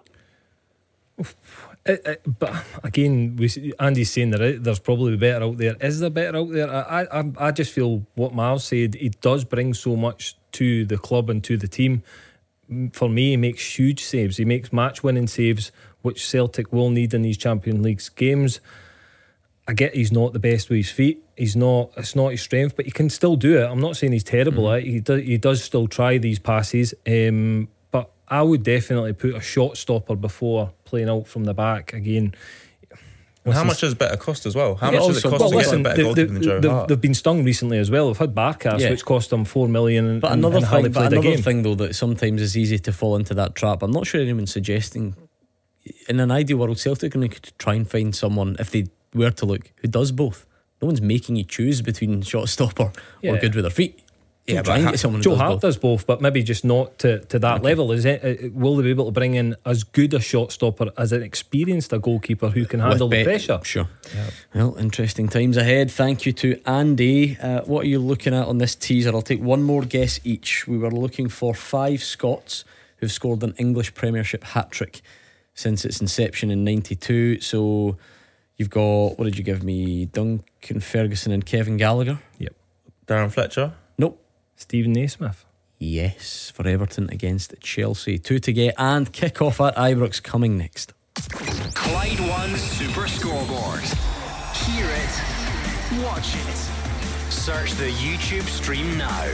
But again, Andy's saying there's probably better out there. Is there better out there? I just feel what Miles said, he does bring so much to the club and to the team. For me, he makes huge saves. He makes match-winning saves, which Celtic will need in these Champions League games. I get he's not the best with his feet. It's not his strength, but he can still do it. I'm not saying he's terrible at it. He does still try these passes. But I would definitely put a shot stopper before playing out from the back again. And how much does better cost as well? How much does it cost to get a better goalkeeper than Joe Hart? They've been stung recently as well. They've had Barkas, which cost them $4 million. But another thing though that sometimes is easy to fall into that trap. I'm not sure anyone's suggesting, in an ideal world, Celtic are going to try and find someone, if they were to look, who does both. No one's making you choose between shot stopper or good with their feet. Yeah, Joe Hart does both, but maybe just not to that level. Will they be able to bring in as good a shot stopper as an experienced goalkeeper who can handle the pressure? Sure. Yeah. Well, interesting times ahead. Thank you to Andy. What are you looking at on this teaser? I'll take one more guess each. We were looking for 5 Scots who've scored an English Premiership hat-trick since its inception in 92. So you've got, what did you give me? Duncan Ferguson and Kevin Gallagher. Yep. Darren Fletcher. Nope. Stephen Naismith. Yes, for Everton against Chelsea. 2 to get, and kick off at Ibrox coming next. Clyde One Super Scoreboard. Hear it, watch it. Search the YouTube stream now.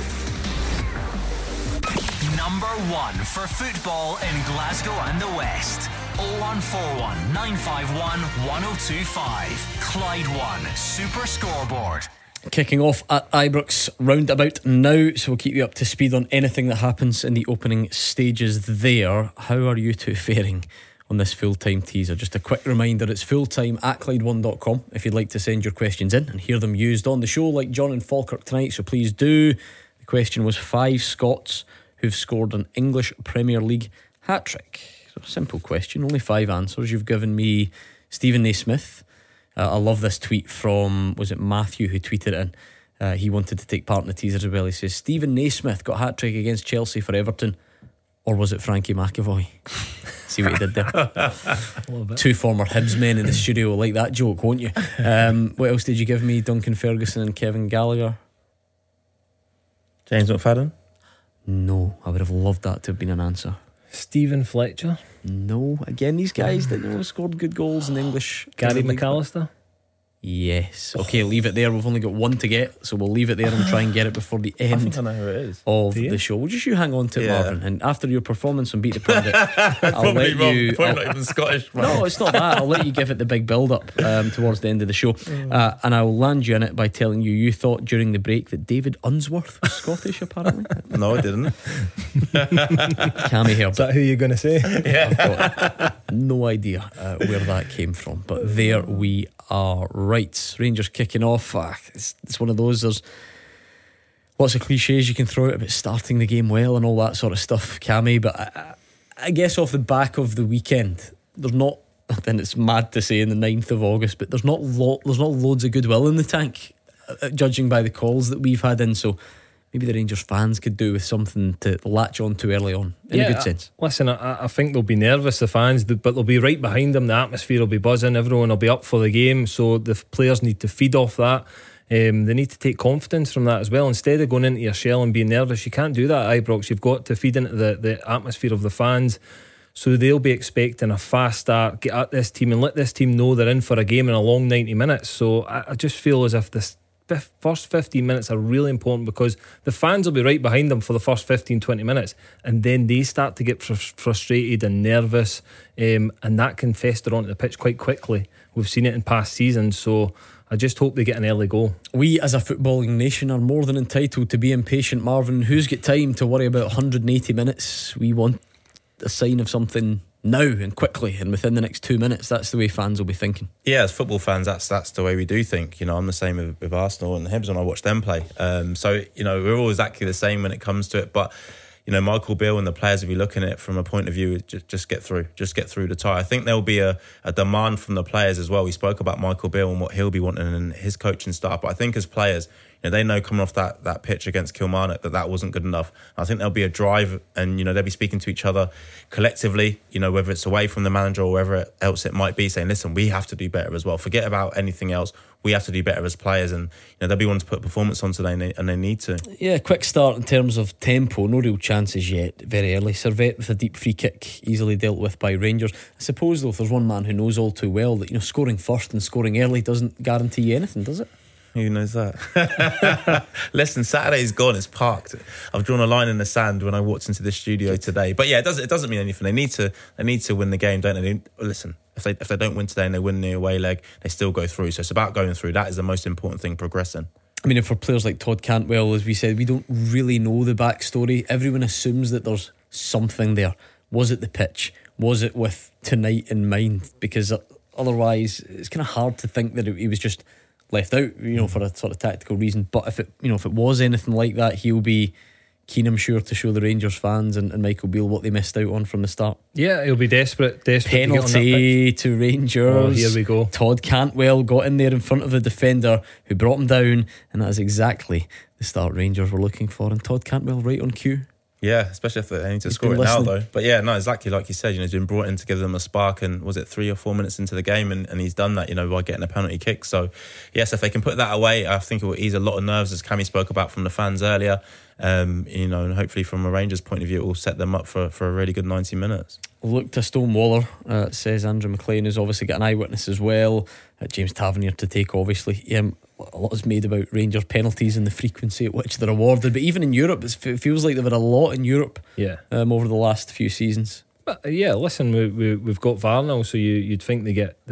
Number 1 for football in Glasgow and the West. 0141 951 1025. Clyde One Super Scoreboard. Kicking off at Ibrox roundabout now, so we'll keep you up to speed on anything that happens in the opening stages there. How are you two faring on this full-time teaser? Just a quick reminder, it's fulltime at Clyde1.com if you'd like to send your questions in and hear them used on the show, like John and Falkirk tonight, so please do. The question was 5 Scots who've scored an English Premier League hat-trick. So simple question, only 5 answers. You've given me Stephen Naismith. I love this tweet from, was it Matthew who tweeted it in? He wanted to take part in the teaser as well. He says, Stephen Naismith got a hat-trick against Chelsea for Everton, or was it Frankie McAvoy? See what he did there? 2 former Hibs men in the studio will like that joke, won't you? What else did you give me? Duncan Ferguson and Kevin Gallagher. James McFadden? No, I would have loved that to have been an answer. Stephen Fletcher? No, again, these guys that scored good goals in English. Gary McAllister? Yes. Okay, leave it there. We've only got 1 to get, so we'll leave it there and try and get it before the end I think I know who it is. of the show. Well, just you hang on to it, Marvin, and after your performance on Beat the Pundit, I'll let you. Probably not even Scottish. Man. No, it's not that. I'll let you give it the big build up towards the end of the show, and I will land you in it by telling you thought during the break that David Unsworth was Scottish. Apparently, no, I didn't. Cammy Herbert. Is that who you're going to say? Yeah, I've got no idea where that came from, but there we are. Right, Rangers kicking off. It's one of those. There's lots of cliches you can throw out about starting the game well and all that sort of stuff, Cammy, but I guess off the back of the weekend, there's not, and it's mad to say in the 9th of August, but there's not loads of goodwill in the tank, judging by the calls that we've had in. So maybe the Rangers fans could do with something to latch on to early on, in a good sense. Listen, I think they'll be nervous, the fans, but they'll be right behind them. The atmosphere will be buzzing, everyone will be up for the game, so the players need to feed off that. They need to take confidence from that as well. Instead of going into your shell and being nervous, you can't do that at Ibrox. You've got to feed into the atmosphere of the fans. So they'll be expecting a fast start, get at this team and let this team know they're in for a game in a long 90 minutes. So I just feel as if this first 15 minutes are really important, because the fans will be right behind them for the first 15-20 minutes, and then they start to get frustrated and nervous, and that can fester onto the pitch quite quickly. We've seen it in past seasons, so I just hope they get an early goal. We as a footballing nation are more than entitled to be impatient, Marvin. Who's got time to worry about 180 minutes? We want a sign of something now and quickly and within the next 2 minutes. That's the way fans will be thinking. Yeah, as football fans, that's the way we do think. You know, I'm the same with Arsenal and Hibs when I watch them play. So, you know, we're all exactly the same when it comes to it. But, you know, Michael Beale and the players will be looking at it from a point of view, just get through the tie. I think there'll be a demand from the players as well. We spoke about Michael Beale and what he'll be wanting in his coaching staff. But I think as players, you know, they know coming off that pitch against Kilmarnock that wasn't good enough. I think there'll be a drive, and you know they'll be speaking to each other collectively. You know, whether it's away from the manager or wherever else it might be, saying, "Listen, we have to do better as well. Forget about anything else. We have to do better as players." And you know, they'll be wanting to put a performance on today, and they need to. Yeah, quick start in terms of tempo. No real chances yet. Very early. Servette with a deep free kick, easily dealt with by Rangers. I suppose though, if there's one man who knows all too well that scoring first and scoring early doesn't guarantee you anything, does it? Who knows that? Listen, Saturday's gone, it's parked. I've drawn a line in the sand when I walked into the studio today. But yeah, it doesn't mean anything. They need to win the game, don't they? Listen, if they don't win today and they win the away leg, they still go through. So it's about going through. That is the most important thing, progressing. I mean, and for players like Todd Cantwell, as we said, we don't really know the backstory. Everyone assumes that there's something there. Was it the pitch? Was it with tonight in mind? Because otherwise it's kind of hard to think that he was just left out, for a sort of tactical reason. But if it was anything like that, he'll be keen, I'm sure, to show the Rangers fans and Michael Beale what they missed out on from the start. Yeah, he'll be desperate penalty to Rangers. Oh, here we go. Todd Cantwell got in there in front of the defender who brought him down, and that is exactly the start Rangers were looking for. And Todd Cantwell right on cue. Yeah, especially if they need to score it now though. But yeah, no, exactly like you said, he's been brought in to give them a spark, and was it 3 or 4 minutes into the game, and he's done that, by getting a penalty kick. So yes, if they can put that away, I think it will ease a lot of nerves, as Cammy spoke about, from the fans earlier. And hopefully from a Rangers point of view, it will set them up for a really good 90 minutes. Look to Stonewaller, says Andrew McLean, who's obviously got an eyewitness as well. James Tavernier to take, obviously. A lot is made about Rangers penalties and the frequency at which they're awarded, but even in Europe, it feels like they've had a lot in Europe. Over the last few seasons. But yeah, listen, we've got VAR now, so you'd think they get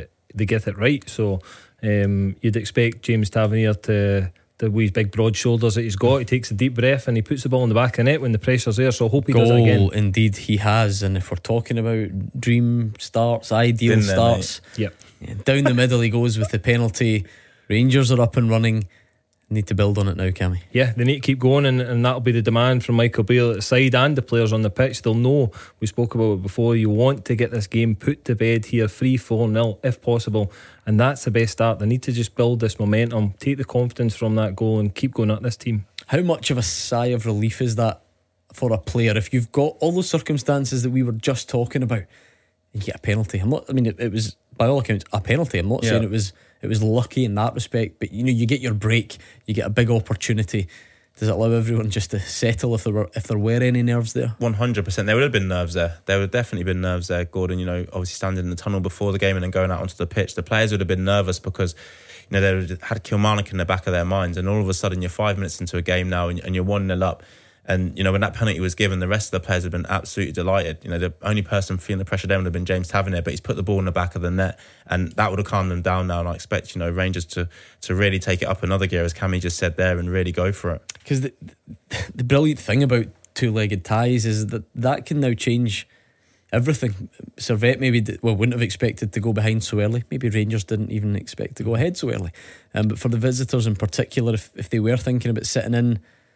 it right. So you'd expect James Tavernier to, with his big broad shoulders that he's got, he takes a deep breath and he puts the ball in the back of the net when the pressure's there. So I hope he does it again. Indeed he has. And if we're talking about dream starts, ideal starts, down the middle he goes with the penalty. Rangers are up and running. Need to build on it now, Cammy. Yeah, they need to keep going, and that'll be the demand from Michael Beale at the side and the players on the pitch. They'll know, we spoke about it before, you want to get this game put to bed here 3-4-0 if possible, and that's the best start. They need to just build this momentum, take the confidence from that goal and keep going at this team. How much of a sigh of relief is that for a player if you've got all those circumstances that we were just talking about and you get a penalty? It was by all accounts a penalty. I'm not saying it was lucky in that respect, but you get your break, you get a big opportunity. Does it allow everyone just to settle if there were any nerves there? 100%. There would have been nerves there. There would have definitely been nerves there, Gordon. Obviously standing in the tunnel before the game and then going out onto the pitch. The players would have been nervous because they had Kilmarnock in the back of their minds, and all of a sudden you're 5 minutes into a game now and you're 1-0 up. And when that penalty was given, the rest of the players had been absolutely delighted. The only person feeling the pressure there would have been James Tavernier, but he's put the ball in the back of the net, and that would have calmed them down now. And I expect Rangers to really take it up another gear, as Cammy just said there, and really go for it. Because the brilliant thing about two-legged ties is that can now change everything. Servette wouldn't have expected to go behind so early. Maybe Rangers didn't even expect to go ahead so early. But for the visitors in particular, if they were thinking about sitting in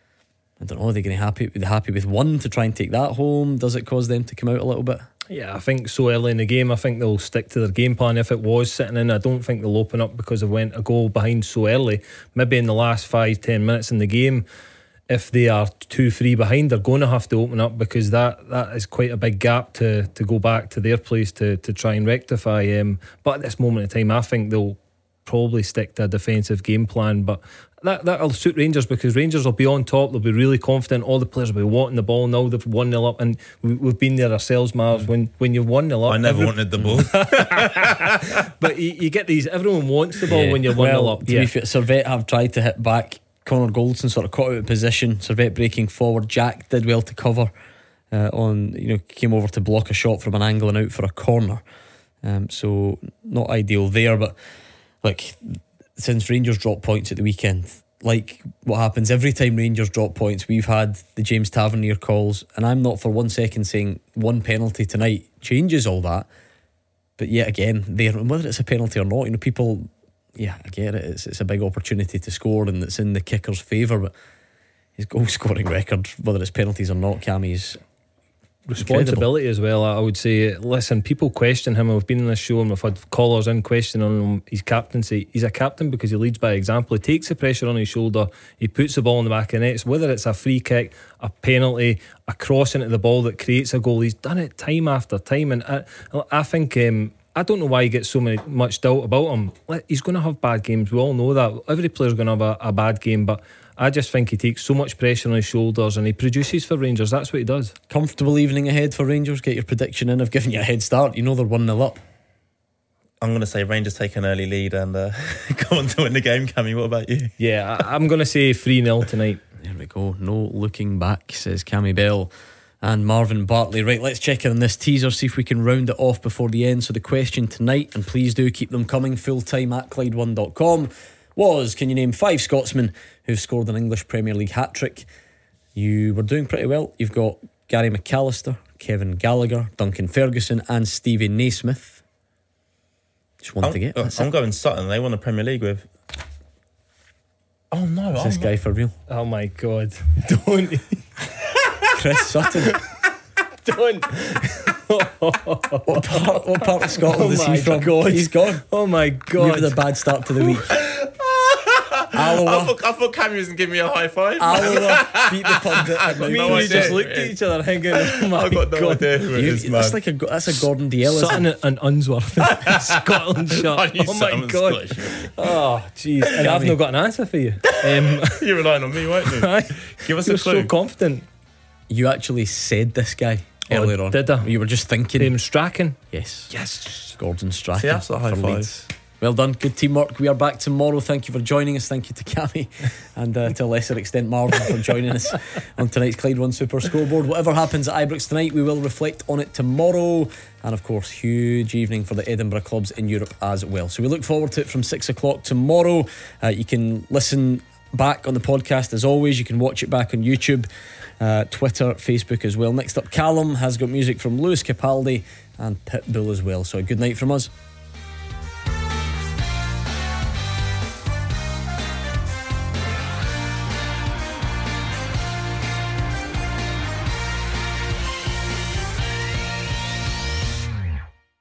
I don't know, are they going to be happy with one to try and take that home? Does it cause them to come out a little bit? Yeah, I think so early in the game, I think they'll stick to their game plan. If it was sitting in, I don't think they'll open up because they went a goal behind so early. Maybe in the last 5-10 minutes in the game, if they are 2-3 behind, they're going to have to open up, because that is quite a big gap to go back to their place to try and rectify. But at this moment in time, I think they'll probably stick to a defensive game plan. But that'll suit Rangers, because Rangers will be on top, they'll be really confident, all the players will be wanting the ball. Now they've 1-0 up, and we've been there ourselves, Mars. When you're 1-0 up, I never wanted the ball. But you get these, everyone wants the ball when you're 1-0 up. To be fair, Servette have tried to hit back. Connor Goldson sort of caught out of position, Servette breaking forward. Jack did well to cover came over to block a shot from an angle and out for a corner. So not ideal there, but like, since Rangers dropped points at the weekend, like what happens every time Rangers drop points, we've had the James Tavernier calls, and I'm not for 1 second saying one penalty tonight changes all that, but yet again, whether it's a penalty or not, people, I get it, it's a big opportunity to score and it's in the kicker's favour, but his goal scoring record, whether it's penalties or not, Cammy's responsibility as well. I would say, listen, people question him. We've been on this show and we've had callers in questioning him, his captaincy. He's a captain because he leads by example. He takes the pressure on his shoulder, he puts the ball in the back of the net. So whether it's a free kick, a penalty, a cross into the ball that creates a goal, he's done it time after time. And I think I don't know why he gets so much doubt about him. He's going to have bad games, we all know that. Every player's going to have a bad game, but I just think he takes so much pressure on his shoulders and he produces for Rangers. That's what he does. Comfortable evening ahead for Rangers. Get your prediction in. I've given you a head start. They're 1-0 up. I'm going to say Rangers take an early lead and go on to win the game. Cammy, what about you? Yeah, I'm going to say 3-0 tonight. There we go. No looking back, says Cammy Bell and Marvin Bartley. Right, let's check in on this teaser, see if we can round it off before the end. So the question tonight, and please do keep them coming, fulltime at Clyde1.com, was, can you name 5 Scotsmen who've scored an English Premier League hat-trick? You were doing pretty well. You've got Gary McAllister, Kevin Gallagher, Duncan Ferguson and Stevie Naismith. Just one to get. I'm going Sutton. They won the Premier League with... Oh no, is this guy for real? Oh my God. Don't. Chris Sutton. Don't. What part of Scotland is he from? God. He's gone. Oh my God. Give it a bad start to the week. Alloa. I thought Cammy was going to give me a high five. Alloa beat the pundit. We just looked at each other thinking, oh my I've got no God. idea who it is, man. That's a Gordon Dalziel. Sutton and Unsworth. Scotland shot. Oh my God. Oh jeez. And I've not got an answer for you. You're relying on me, weren't you? Give us a clue. You're so confident. You actually said this guy earlier on. Did I? You were just thinking. Strachan. Yes. Gordon Strachan. See, that's a high five. Leeds. Well done, good teamwork. We are back tomorrow. Thank you for joining us. Thank you to Cammy and to a lesser extent Marvin for joining us on tonight's Clyde One Super Scoreboard. Whatever happens at Ibrox tonight, we will reflect on it tomorrow. And of course, huge evening for the Edinburgh clubs in Europe as well. So we look forward to it from 6 o'clock tomorrow. You can listen back on the podcast as always. You can watch it back on YouTube, Twitter, Facebook as well. Next up, Callum has got music from Lewis Capaldi and Pitbull as well. So a good night from us.